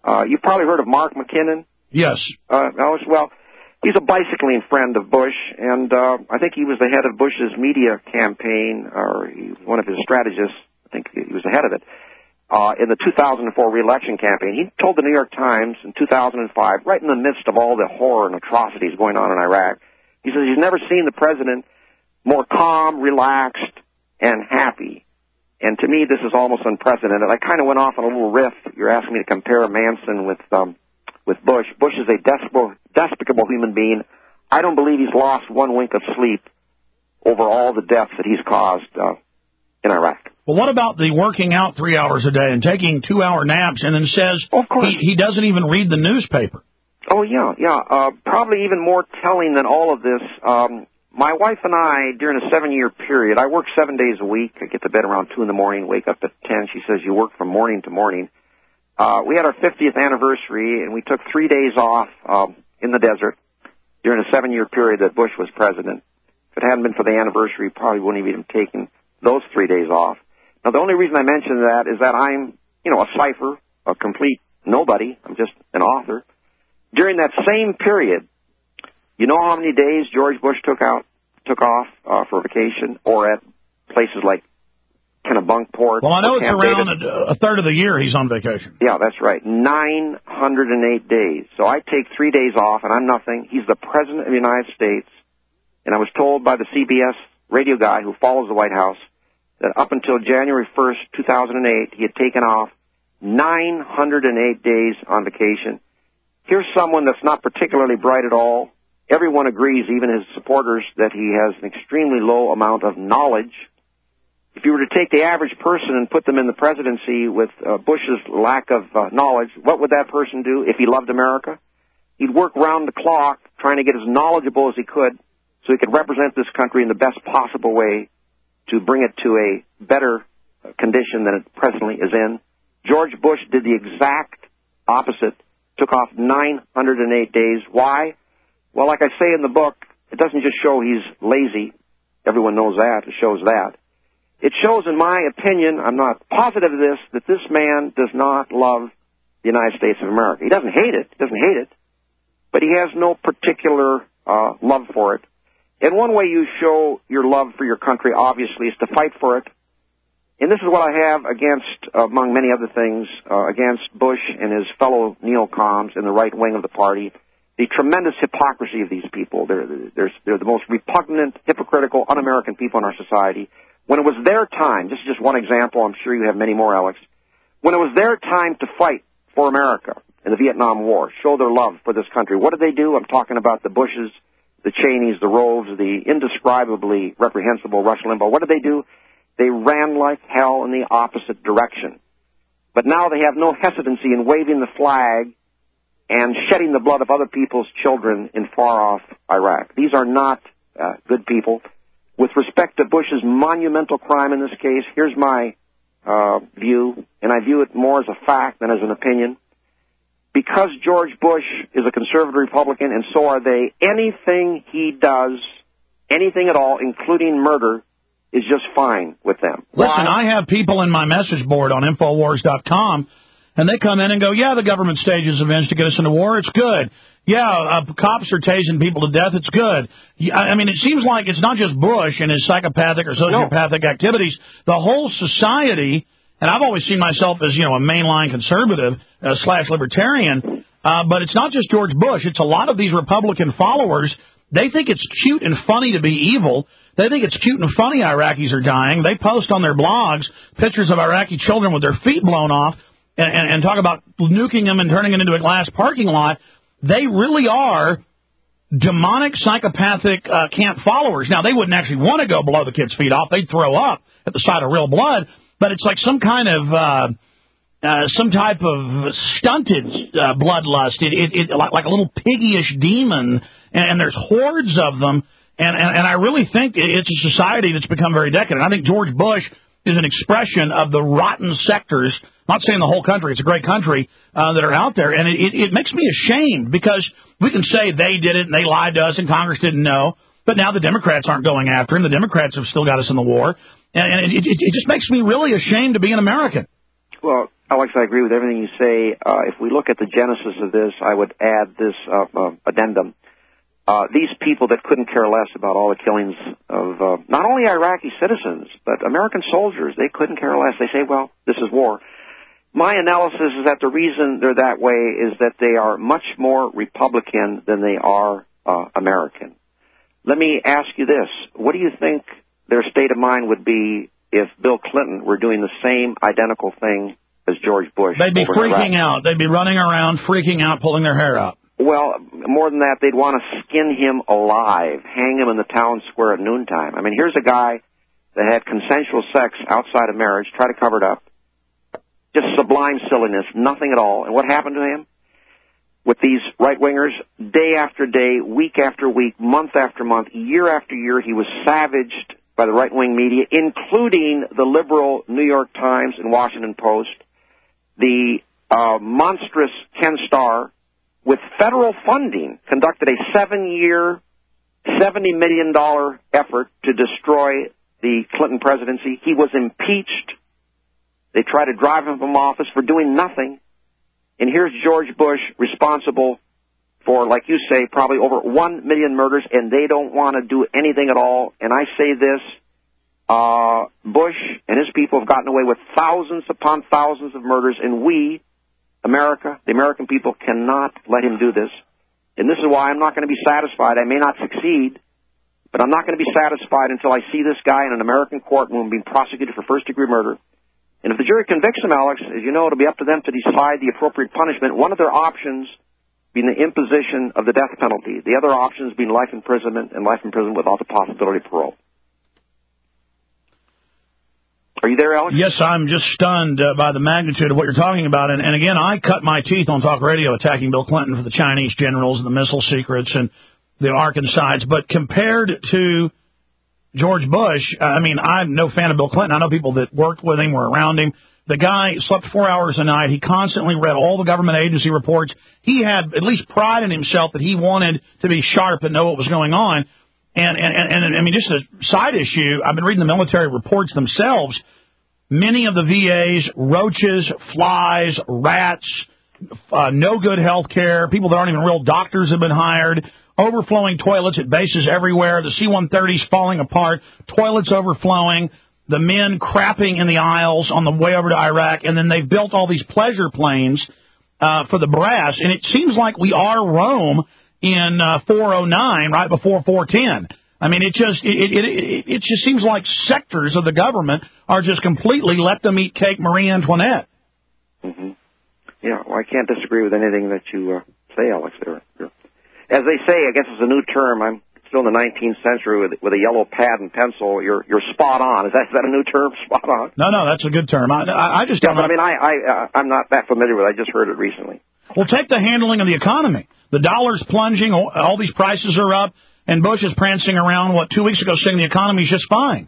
Uh, you've probably heard of Mark McKinnon. Yes. Uh, well, he's a bicycling friend of Bush, and uh, I think he was the head of Bush's media campaign, or he was one of his strategists. I think he was the head of it. Uh, in the two thousand four re-election campaign, he told the New York Times in two thousand five, right in the midst of all the horror and atrocities going on in Iraq, he says he's never seen the president more calm, relaxed, and happy. And to me, this is almost unprecedented. I kind of went off on a little riff. You're asking me to compare Manson with um, with Bush. Bush is a despicable, despicable human being. I don't believe he's lost one wink of sleep over all the deaths that he's caused uh, in Iraq. Well, what about the working out three hours a day and taking two-hour naps and then says he, he doesn't even read the newspaper? Oh, yeah, yeah. Uh, probably even more telling than all of this, um, my wife and I, during a seven-year period, I work seven days a week. I get to bed around two in the morning, wake up at ten. She says, you work from morning to morning. Uh, we had our fiftieth anniversary, and we took three days off um, in the desert during a seven-year period that Bush was president. If it hadn't been for the anniversary, probably wouldn't have even taken those three days off. Now, the only reason I mention that is that I'm, you know, a cipher, a complete nobody. I'm just an author. During that same period, you know how many days George Bush took out, took off uh, for vacation, or at places like Kennebunkport? Well, I know it's Camp around David? a, a third of the year he's on vacation. Yeah, that's right. nine hundred eight days. So I take three days off, and I'm nothing. He's the President of the United States, and I was told by the C B S radio guy who follows the White House that up until January first, two thousand eight, he had taken off nine hundred eight days on vacation. Here's someone that's not particularly bright at all. Everyone agrees, even his supporters, that he has an extremely low amount of knowledge. If you were to take the average person and put them in the presidency with uh, Bush's lack of uh, knowledge, what would that person do if he loved America? He'd work round the clock trying to get as knowledgeable as he could so he could represent this country in the best possible way to bring it to a better condition than it presently is in. George Bush did the exact opposite, took off nine hundred eight days. Why? Well, like I say in the book, it doesn't just show he's lazy. Everyone knows that. It shows that. It shows, in my opinion, I'm not positive of this, that this man does not love the United States of America. He doesn't hate it. He doesn't hate it. But he has no particular uh, love for it. And one way you show your love for your country, obviously, is to fight for it. And this is what I have against, uh, among many other things, uh, against Bush and his fellow neocons in the right wing of the party, the tremendous hypocrisy of these people. They're, they're, they're the most repugnant, hypocritical, un-American people in our society. When it was their time, this is just one example, I'm sure you have many more, Alex, when it was their time to fight for America in the Vietnam War, show their love for this country, what did they do? I'm talking about the Bushes, the Cheneys, the Roves, the indescribably reprehensible Rush Limbaugh. What did they do? They ran like hell in the opposite direction. But now they have no hesitancy in waving the flag and shedding the blood of other people's children in far-off Iraq. These are not uh, good people. With respect to Bush's monumental crime in this case, here's my uh, view, and I view it more as a fact than as an opinion. Because George Bush is a conservative Republican, and so are they, anything he does, anything at all, including murder, is just fine with them. Listen, Why? I have people in my message board on Infowars dot com, and they come in and go, yeah, the government stages events to get us into war. It's good. Yeah, uh, cops are tasing people to death. It's good. I mean, it seems like it's not just Bush and his psychopathic or sociopathic no. activities. The whole society, and I've always seen myself as, you know, a mainline conservative uh, slash libertarian, uh, but it's not just George Bush. It's a lot of these Republican followers. They think it's cute and funny to be evil. They think it's cute and funny Iraqis are dying. They post on their blogs pictures of Iraqi children with their feet blown off and, and, and talk about nuking them and turning it into a glass parking lot. They really are demonic, psychopathic uh, camp followers. Now, they wouldn't actually want to go blow the kid's feet off. They'd throw up at the sight of real blood. But it's like some kind of, uh, uh, some type of stunted uh, bloodlust. It, it, it like, like a little piggyish demon, and, and there's hordes of them. And, and, and I really think it's a society that's become very decadent. I think George Bush is an expression of the rotten sectors, not saying the whole country, it's a great country, uh, that are out there. And it, it, it makes me ashamed because we can say they did it and they lied to us and Congress didn't know, but now the Democrats aren't going after him. The Democrats have still got us in the war. And, and it, it, it just makes me really ashamed to be an American. Well, Alex, I agree with everything you say. Uh, if we look at the genesis of this, I would add this uh, uh, addendum. Uh, these people that couldn't care less about all the killings of uh, not only Iraqi citizens, but American soldiers, they couldn't care less. They say, well, this is war. My analysis is that the reason they're that way is that they are much more Republican than they are uh, American. Let me ask you this. What do you think their state of mind would be if Bill Clinton were doing the same identical thing as George Bush? They'd be freaking out. They'd be running around, freaking out, pulling their hair out. Well, more than that, they'd want to skin him alive, hang him in the town square at noontime. I mean, here's a guy that had consensual sex outside of marriage, try to cover it up. Just sublime silliness, nothing at all. And what happened to him? With these right-wingers, day after day, week after week, month after month, year after year, he was savaged by the right-wing media, including the liberal New York Times and Washington Post, the uh, monstrous Ken Starr, with federal funding, conducted a seven-year, seventy million dollars effort to destroy the Clinton presidency. He was impeached. They tried to drive him from office for doing nothing. And here's George Bush responsible for, like you say, probably over one million murders, and they don't want to do anything at all. And I say this, uh, Bush and his people have gotten away with thousands upon thousands of murders, and we, America, the American people, cannot let him do this. And this is why I'm not going to be satisfied. I may not succeed, but I'm not going to be satisfied until I see this guy in an American courtroom being prosecuted for first-degree murder. And if the jury convicts him, Alex, as you know, it'll be up to them to decide the appropriate punishment. One of their options being the imposition of the death penalty. The other options being life imprisonment and life imprisonment without the possibility of parole. Are you there, Alex? Yes, I'm just stunned uh, by the magnitude of what you're talking about. And, and again, I cut my teeth on talk radio attacking Bill Clinton for the Chinese generals and the missile secrets and the Arkancides. But compared to George Bush, I mean, I'm no fan of Bill Clinton. I know people that worked with him, were around him. The guy slept four hours a night. He constantly read all the government agency reports. He had at least pride in himself that he wanted to be sharp and know what was going on. And, and, and, and I mean, just a side issue, I've been reading the military reports themselves. Many of the V As, roaches, flies, rats, uh, no good health care, people that aren't even real doctors have been hired, overflowing toilets at bases everywhere, the C one thirties falling apart, toilets overflowing, the men crapping in the aisles on the way over to Iraq, and then they've built all these pleasure planes uh, for the brass, and it seems like we are Rome in uh, four oh nine, right before four ten. I mean, it just it, it it it just seems like sectors of the government are just completely let them eat cake Marie Antoinette. Mm-hmm. Yeah, well, I can't disagree with anything that you uh, say, Alex. There, as they say, I guess it's a new term. I'm still in the nineteenth century with with a yellow pad and pencil. You're you're spot on. Is that is that a new term? Spot on. No, no, that's a good term. I I, I just yeah, don't. But I mean, I I uh, I'm not that familiar with it. I just heard it recently. Well, take the handling of the economy. The dollar's plunging. All these prices are up. And Bush is prancing around, what, two weeks ago saying the economy's just fine.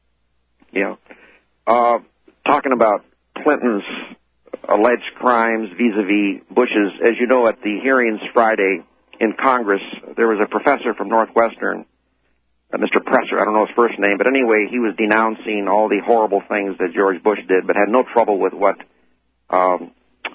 Yeah. Uh, talking about Clinton's alleged crimes vis-a-vis Bush's, as you know, at the hearings Friday in Congress, there was a professor from Northwestern, uh, Mister Presser, I don't know his first name, but anyway, he was denouncing all the horrible things that George Bush did, but had no trouble with what, um,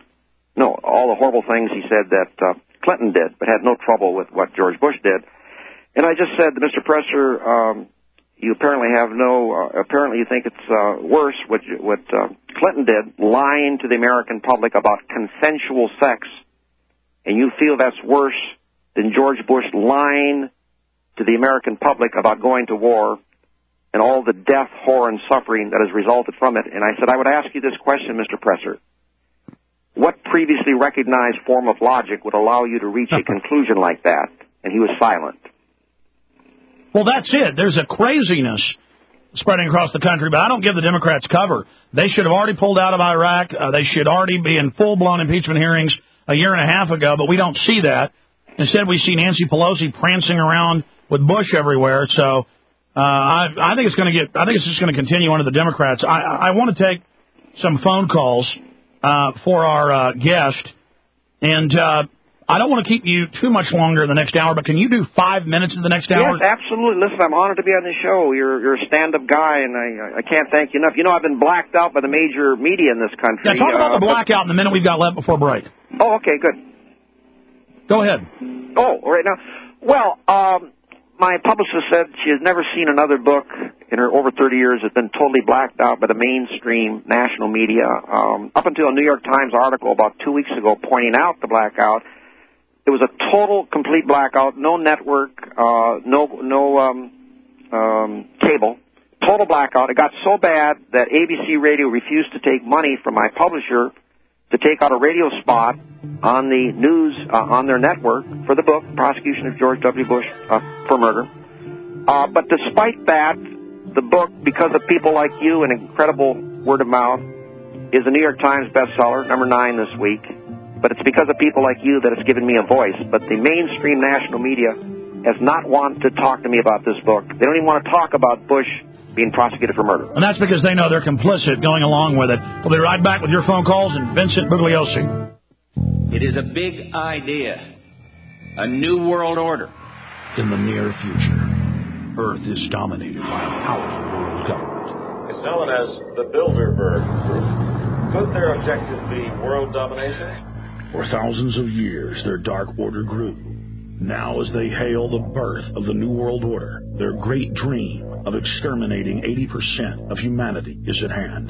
no, all the horrible things he said that uh, Clinton did, but had no trouble with what George Bush did. And I just said to Mister Presser, um, you apparently have no, uh, apparently you think it's uh, worse what, you, what uh, Clinton did, lying to the American public about consensual sex, and you feel that's worse than George Bush lying to the American public about going to war and all the death, horror, and suffering that has resulted from it. And I said, I would ask you this question, Mister Presser. What previously recognized form of logic would allow you to reach a conclusion like that? And he was silent. Well, that's it. There's a craziness spreading across the country, but I don't give the Democrats cover. They should have already pulled out of Iraq. Uh, they should already be in full-blown impeachment hearings a year and a half ago, but we don't see that. Instead, we see Nancy Pelosi prancing around with Bush everywhere. So uh, I, I think it's going to get. I think it's just going to continue under the Democrats. I, I want to take some phone calls uh, for our uh, guest, and uh, I don't want to keep you too much longer in the next hour, but can you do five minutes in the next hour? Yes, absolutely. Listen, I'm honored to be on the show. You're you're a stand-up guy, and I I can't thank you enough. You know, I've been blacked out by the major media in this country. Yeah, talk about uh, the blackout in the minute we've got left before break. Oh, okay, good. Go ahead. Oh, all right now. Well, um, my publicist said she has never seen another book in her over thirty years that's been totally blacked out by the mainstream national media. Um, up until a New York Times article about two weeks ago pointing out the blackout. It was a total, complete blackout. No network, uh, no no um, um, cable. Total blackout. It got so bad that A B C Radio refused to take money from my publisher to take out a radio spot on the news uh, on their network for the book, Prosecution of George W. Bush uh, for Murder. Uh, but despite that, the book, because of people like you and incredible word of mouth, is a New York Times bestseller, number nine this week. But it's because of people like you that it's given me a voice. But the mainstream national media has not wanted to talk to me about this book. They don't even want to talk about Bush being prosecuted for murder. And that's because they know they're complicit going along with it. We'll be right back with your phone calls and Vincent Bugliosi. It is a big idea. A new world order. In the near future, Earth is dominated by a powerful world government. It's known as the Bilderberg Group. Could their objective be world domination? For thousands of years, their dark order grew. Now, as they hail the birth of the New World Order, their great dream of exterminating eighty percent of humanity is at hand.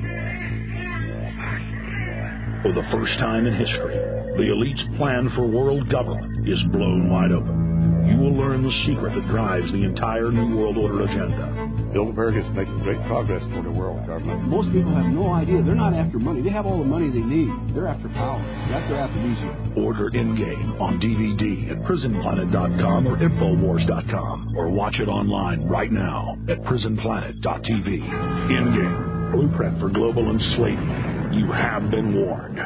For the first time in history, the elite's plan for world government is blown wide open. You will learn the secret that drives the entire New World Order agenda. Bilderberg is making great progress toward a world government. Most people have no idea. They're not after money. They have all the money they need. They're after power. That's their aphrodisiac. Order Endgame on D V D at prison planet dot com or infowars dot com, or watch it online right now at prison planet dot t v. Endgame, blueprint for global enslavement. You have been warned.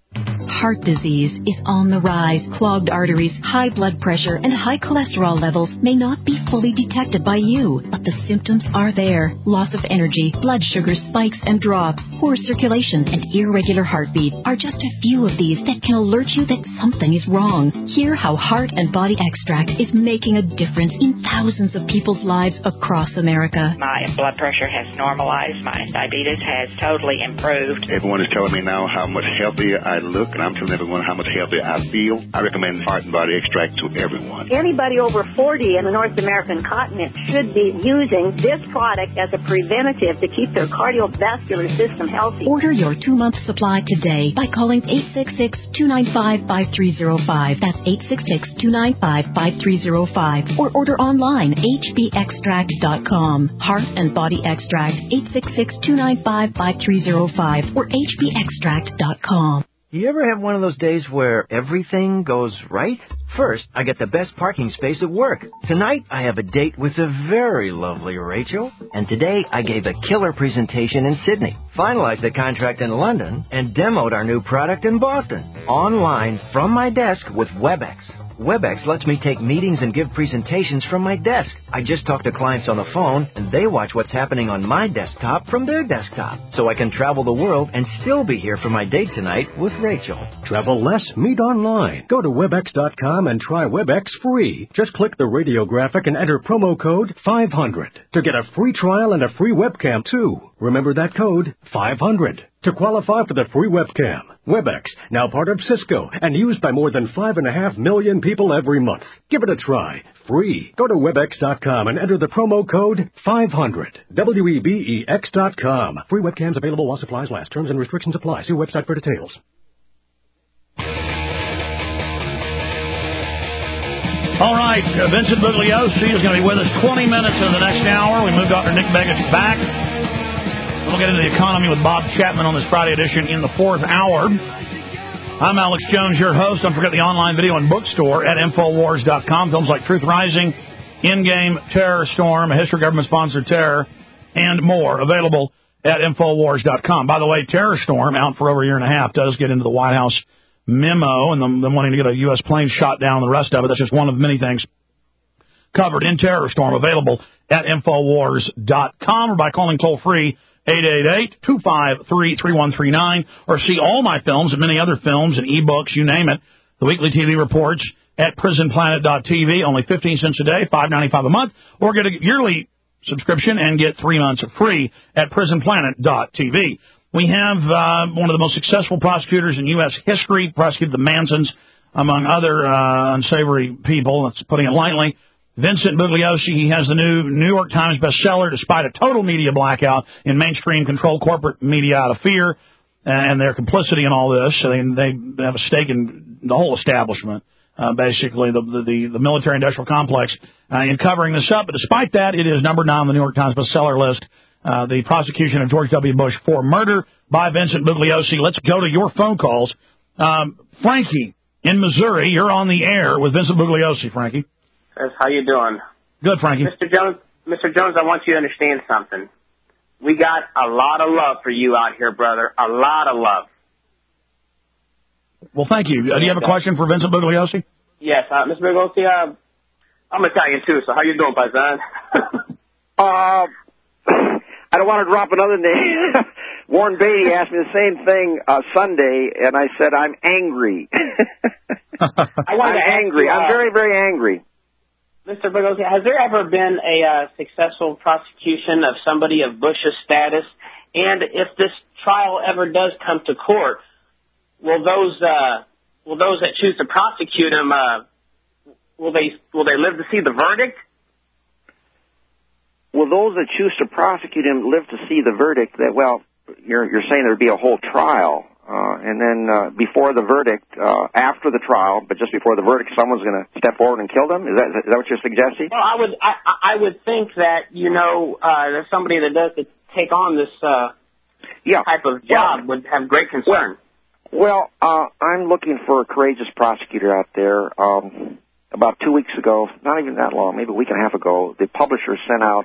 Heart disease is on the rise. Clogged arteries, high blood pressure, and high cholesterol levels may not be fully detected by you, but the symptoms are there. Loss of energy, blood sugar spikes and drops, poor circulation, and irregular heartbeat are just a few of these that can alert you that something is wrong. Hear how Heart and Body Extract is making a difference in thousands of people's lives across America. My blood pressure has normalized. My diabetes has totally improved. Everyone is telling me now how much healthier I look, and I'm telling everyone how much healthier I feel. I recommend Heart and Body Extract to everyone. Anybody over forty in the North American continent should be using this product as a preventative to keep their cardiovascular system healthy. Order your two-month supply today by calling eight six six, two nine five, five three zero five. That's eight six six, two nine five, five three zero five. Or order online, h b extract dot com. Heart and Body Extract, eight six six, two nine five, five three zero five or h b extract dot com. You ever have one of those days where everything goes right? First, I get the best parking space at work. Tonight, I have a date with the very lovely Rachel. And today, I gave a killer presentation in Sydney, finalized the contract in London, and demoed our new product in Boston. Online, from my desk with WebEx. WebEx lets me take meetings and give presentations from my desk. I just talk to clients on the phone, and they watch what's happening on my desktop from their desktop. So I can travel the world and still be here for my date tonight with Rachel. Travel less, meet online. Go to webex dot com and try WebEx free. Just click the radio graphic and enter promo code five hundred to get a free trial and a free webcam, too. Remember that code, five hundred, to qualify for the free webcam. WebEx, now part of Cisco and used by more than five and a half million people every month. Give it a try. Free. Go to webex dot com and enter the promo code five hundred. W E B E X dot com. Free webcams available while supplies last. Terms and restrictions apply. See website for details. All right, uh, Vincent Bugliosi is going to be with us twenty minutes in the next hour. We moved Doctor Nick Begich back. We'll get into the economy with Bob Chapman on this Friday edition in the fourth hour. I'm Alex Jones, your host. Don't forget the online video and bookstore at infowars dot com. Films like Truth Rising, Endgame, Terror Storm, A History of Government-Sponsored Terror, and more available at infowars dot com. By the way, Terror Storm, out for over a year and a half, does get into the White House memo and them, them wanting to get a U S plane shot down and the rest of it. That's just one of many things covered in Terror Storm, available at infowars dot com or by calling toll-free eight eight eight, two five three, three one three nine, or see all my films and many other films and ebooks, you name it, The weekly T V reports at prison planet dot t v, only fifteen cents a day, five ninety-five a month, or get a yearly subscription and get three months of free at prison planet dot t v. We have uh, one of the most successful prosecutors in U S history, prosecuted the Mansons, among other uh, unsavory people, that's putting it lightly. Vincent Bugliosi, he has the new New York Times bestseller, despite a total media blackout in mainstream controlled corporate media out of fear and their complicity in all this. So they, they have a stake in the whole establishment, uh, basically, the, the, the military-industrial complex, uh, in covering this up. But despite that, it is number nine on the New York Times bestseller list, uh, the prosecution of George W. Bush for murder by Vincent Bugliosi. Let's go to your phone calls. Um, Frankie in Missouri, you're on the air with Vincent Bugliosi, Frankie. Yes, how you doing? Good, Frankie. Mister Jones, Mister Jones, I want you to understand something. We got a lot of love for you out here, brother. A lot of love. Well, thank you. Uh, do you have a question for Vincent Bugliosi? Yes, uh, Mister Bugliosi, uh, I'm Italian too, so how you doing, Paisan? uh, I don't want to drop another name. Warren Beatty asked me the same thing uh, Sunday, and I said, I'm angry. I I'm angry. You, uh, I'm very, very angry. Mister Bugliosi, has there ever been a uh, successful prosecution of somebody of Bush's status? And if this trial ever does come to court, will those uh, will those that choose to prosecute him uh, will they will they live to see the verdict? Will those that choose to prosecute him live to see the verdict? That well, you're you're saying there'd be a whole trial. Uh, and then uh, before the verdict, uh, after the trial, but just before the verdict, someone's going to step forward and kill them? Is that, is that what you're suggesting? Well, I would I, I would think that, you know, uh, there's somebody that does to take on this uh, yeah. type of job would have great concern. Well, well uh, I'm looking for a courageous prosecutor out there. Um, about two weeks ago, not even that long, maybe a week and a half ago, the publisher sent out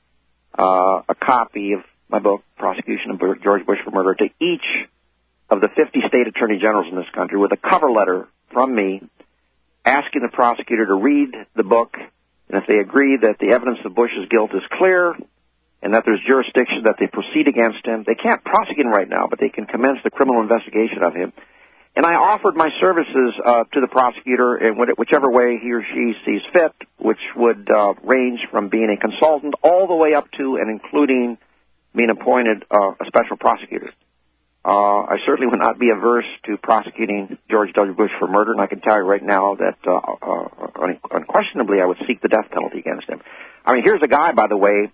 uh, a copy of my book, Prosecution of George Bush for Murder, to each of the fifty state attorney generals in this country with a cover letter from me asking the prosecutor to read the book, and if they agree that the evidence of Bush's guilt is clear and that there's jurisdiction that they proceed against him, they can't prosecute him right now, but they can commence the criminal investigation of him. And I offered my services uh, to the prosecutor in whichever way he or she sees fit, which would uh, range from being a consultant all the way up to and including being appointed uh, a special prosecutor. Uh, I certainly would not be averse to prosecuting George W. Bush for murder, and I can tell you right now that uh, uh, unquestionably I would seek the death penalty against him. I mean, here's a guy, by the way,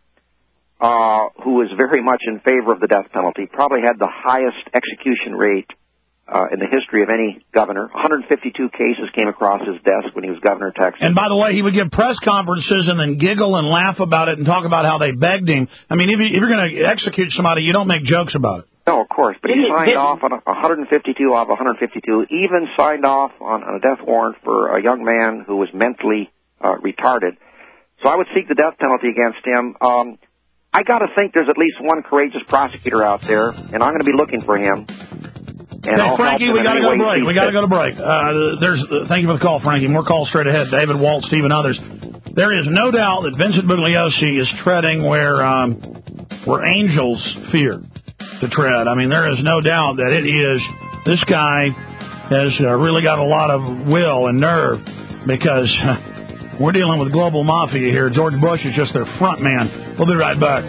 uh, who is very much in favor of the death penalty, probably had the highest execution rate uh, in the history of any governor. one hundred fifty-two cases came across his desk when he was governor of Texas. And by the way, he would give press conferences and then giggle and laugh about it and talk about how they begged him. I mean, if, you, if you're going to execute somebody, you don't make jokes about it. No, of course, but he signed off on one hundred fifty-two of one hundred fifty-two, even signed off on, on a death warrant for a young man who was mentally uh, retarded. So I would seek the death penalty against him. Um, I got to think there's at least one courageous prosecutor out there, and I'm going to be looking for him. And hey, Frankie, we got to go to break. We got to go to break. Uh, there's, uh, thank you for the call, Frankie. More calls straight ahead. David, Walt, Steve, and others. There is no doubt that Vincent Bugliosi is treading where um, where angels fear to tread. I mean, there is no doubt that it is. This guy has uh, really got a lot of will and nerve because uh, we're dealing with global mafia here. George Bush is just their front man. We'll be right back.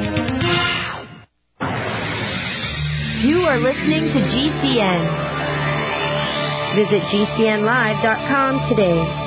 You are listening to G C N. Visit G C N live dot com today.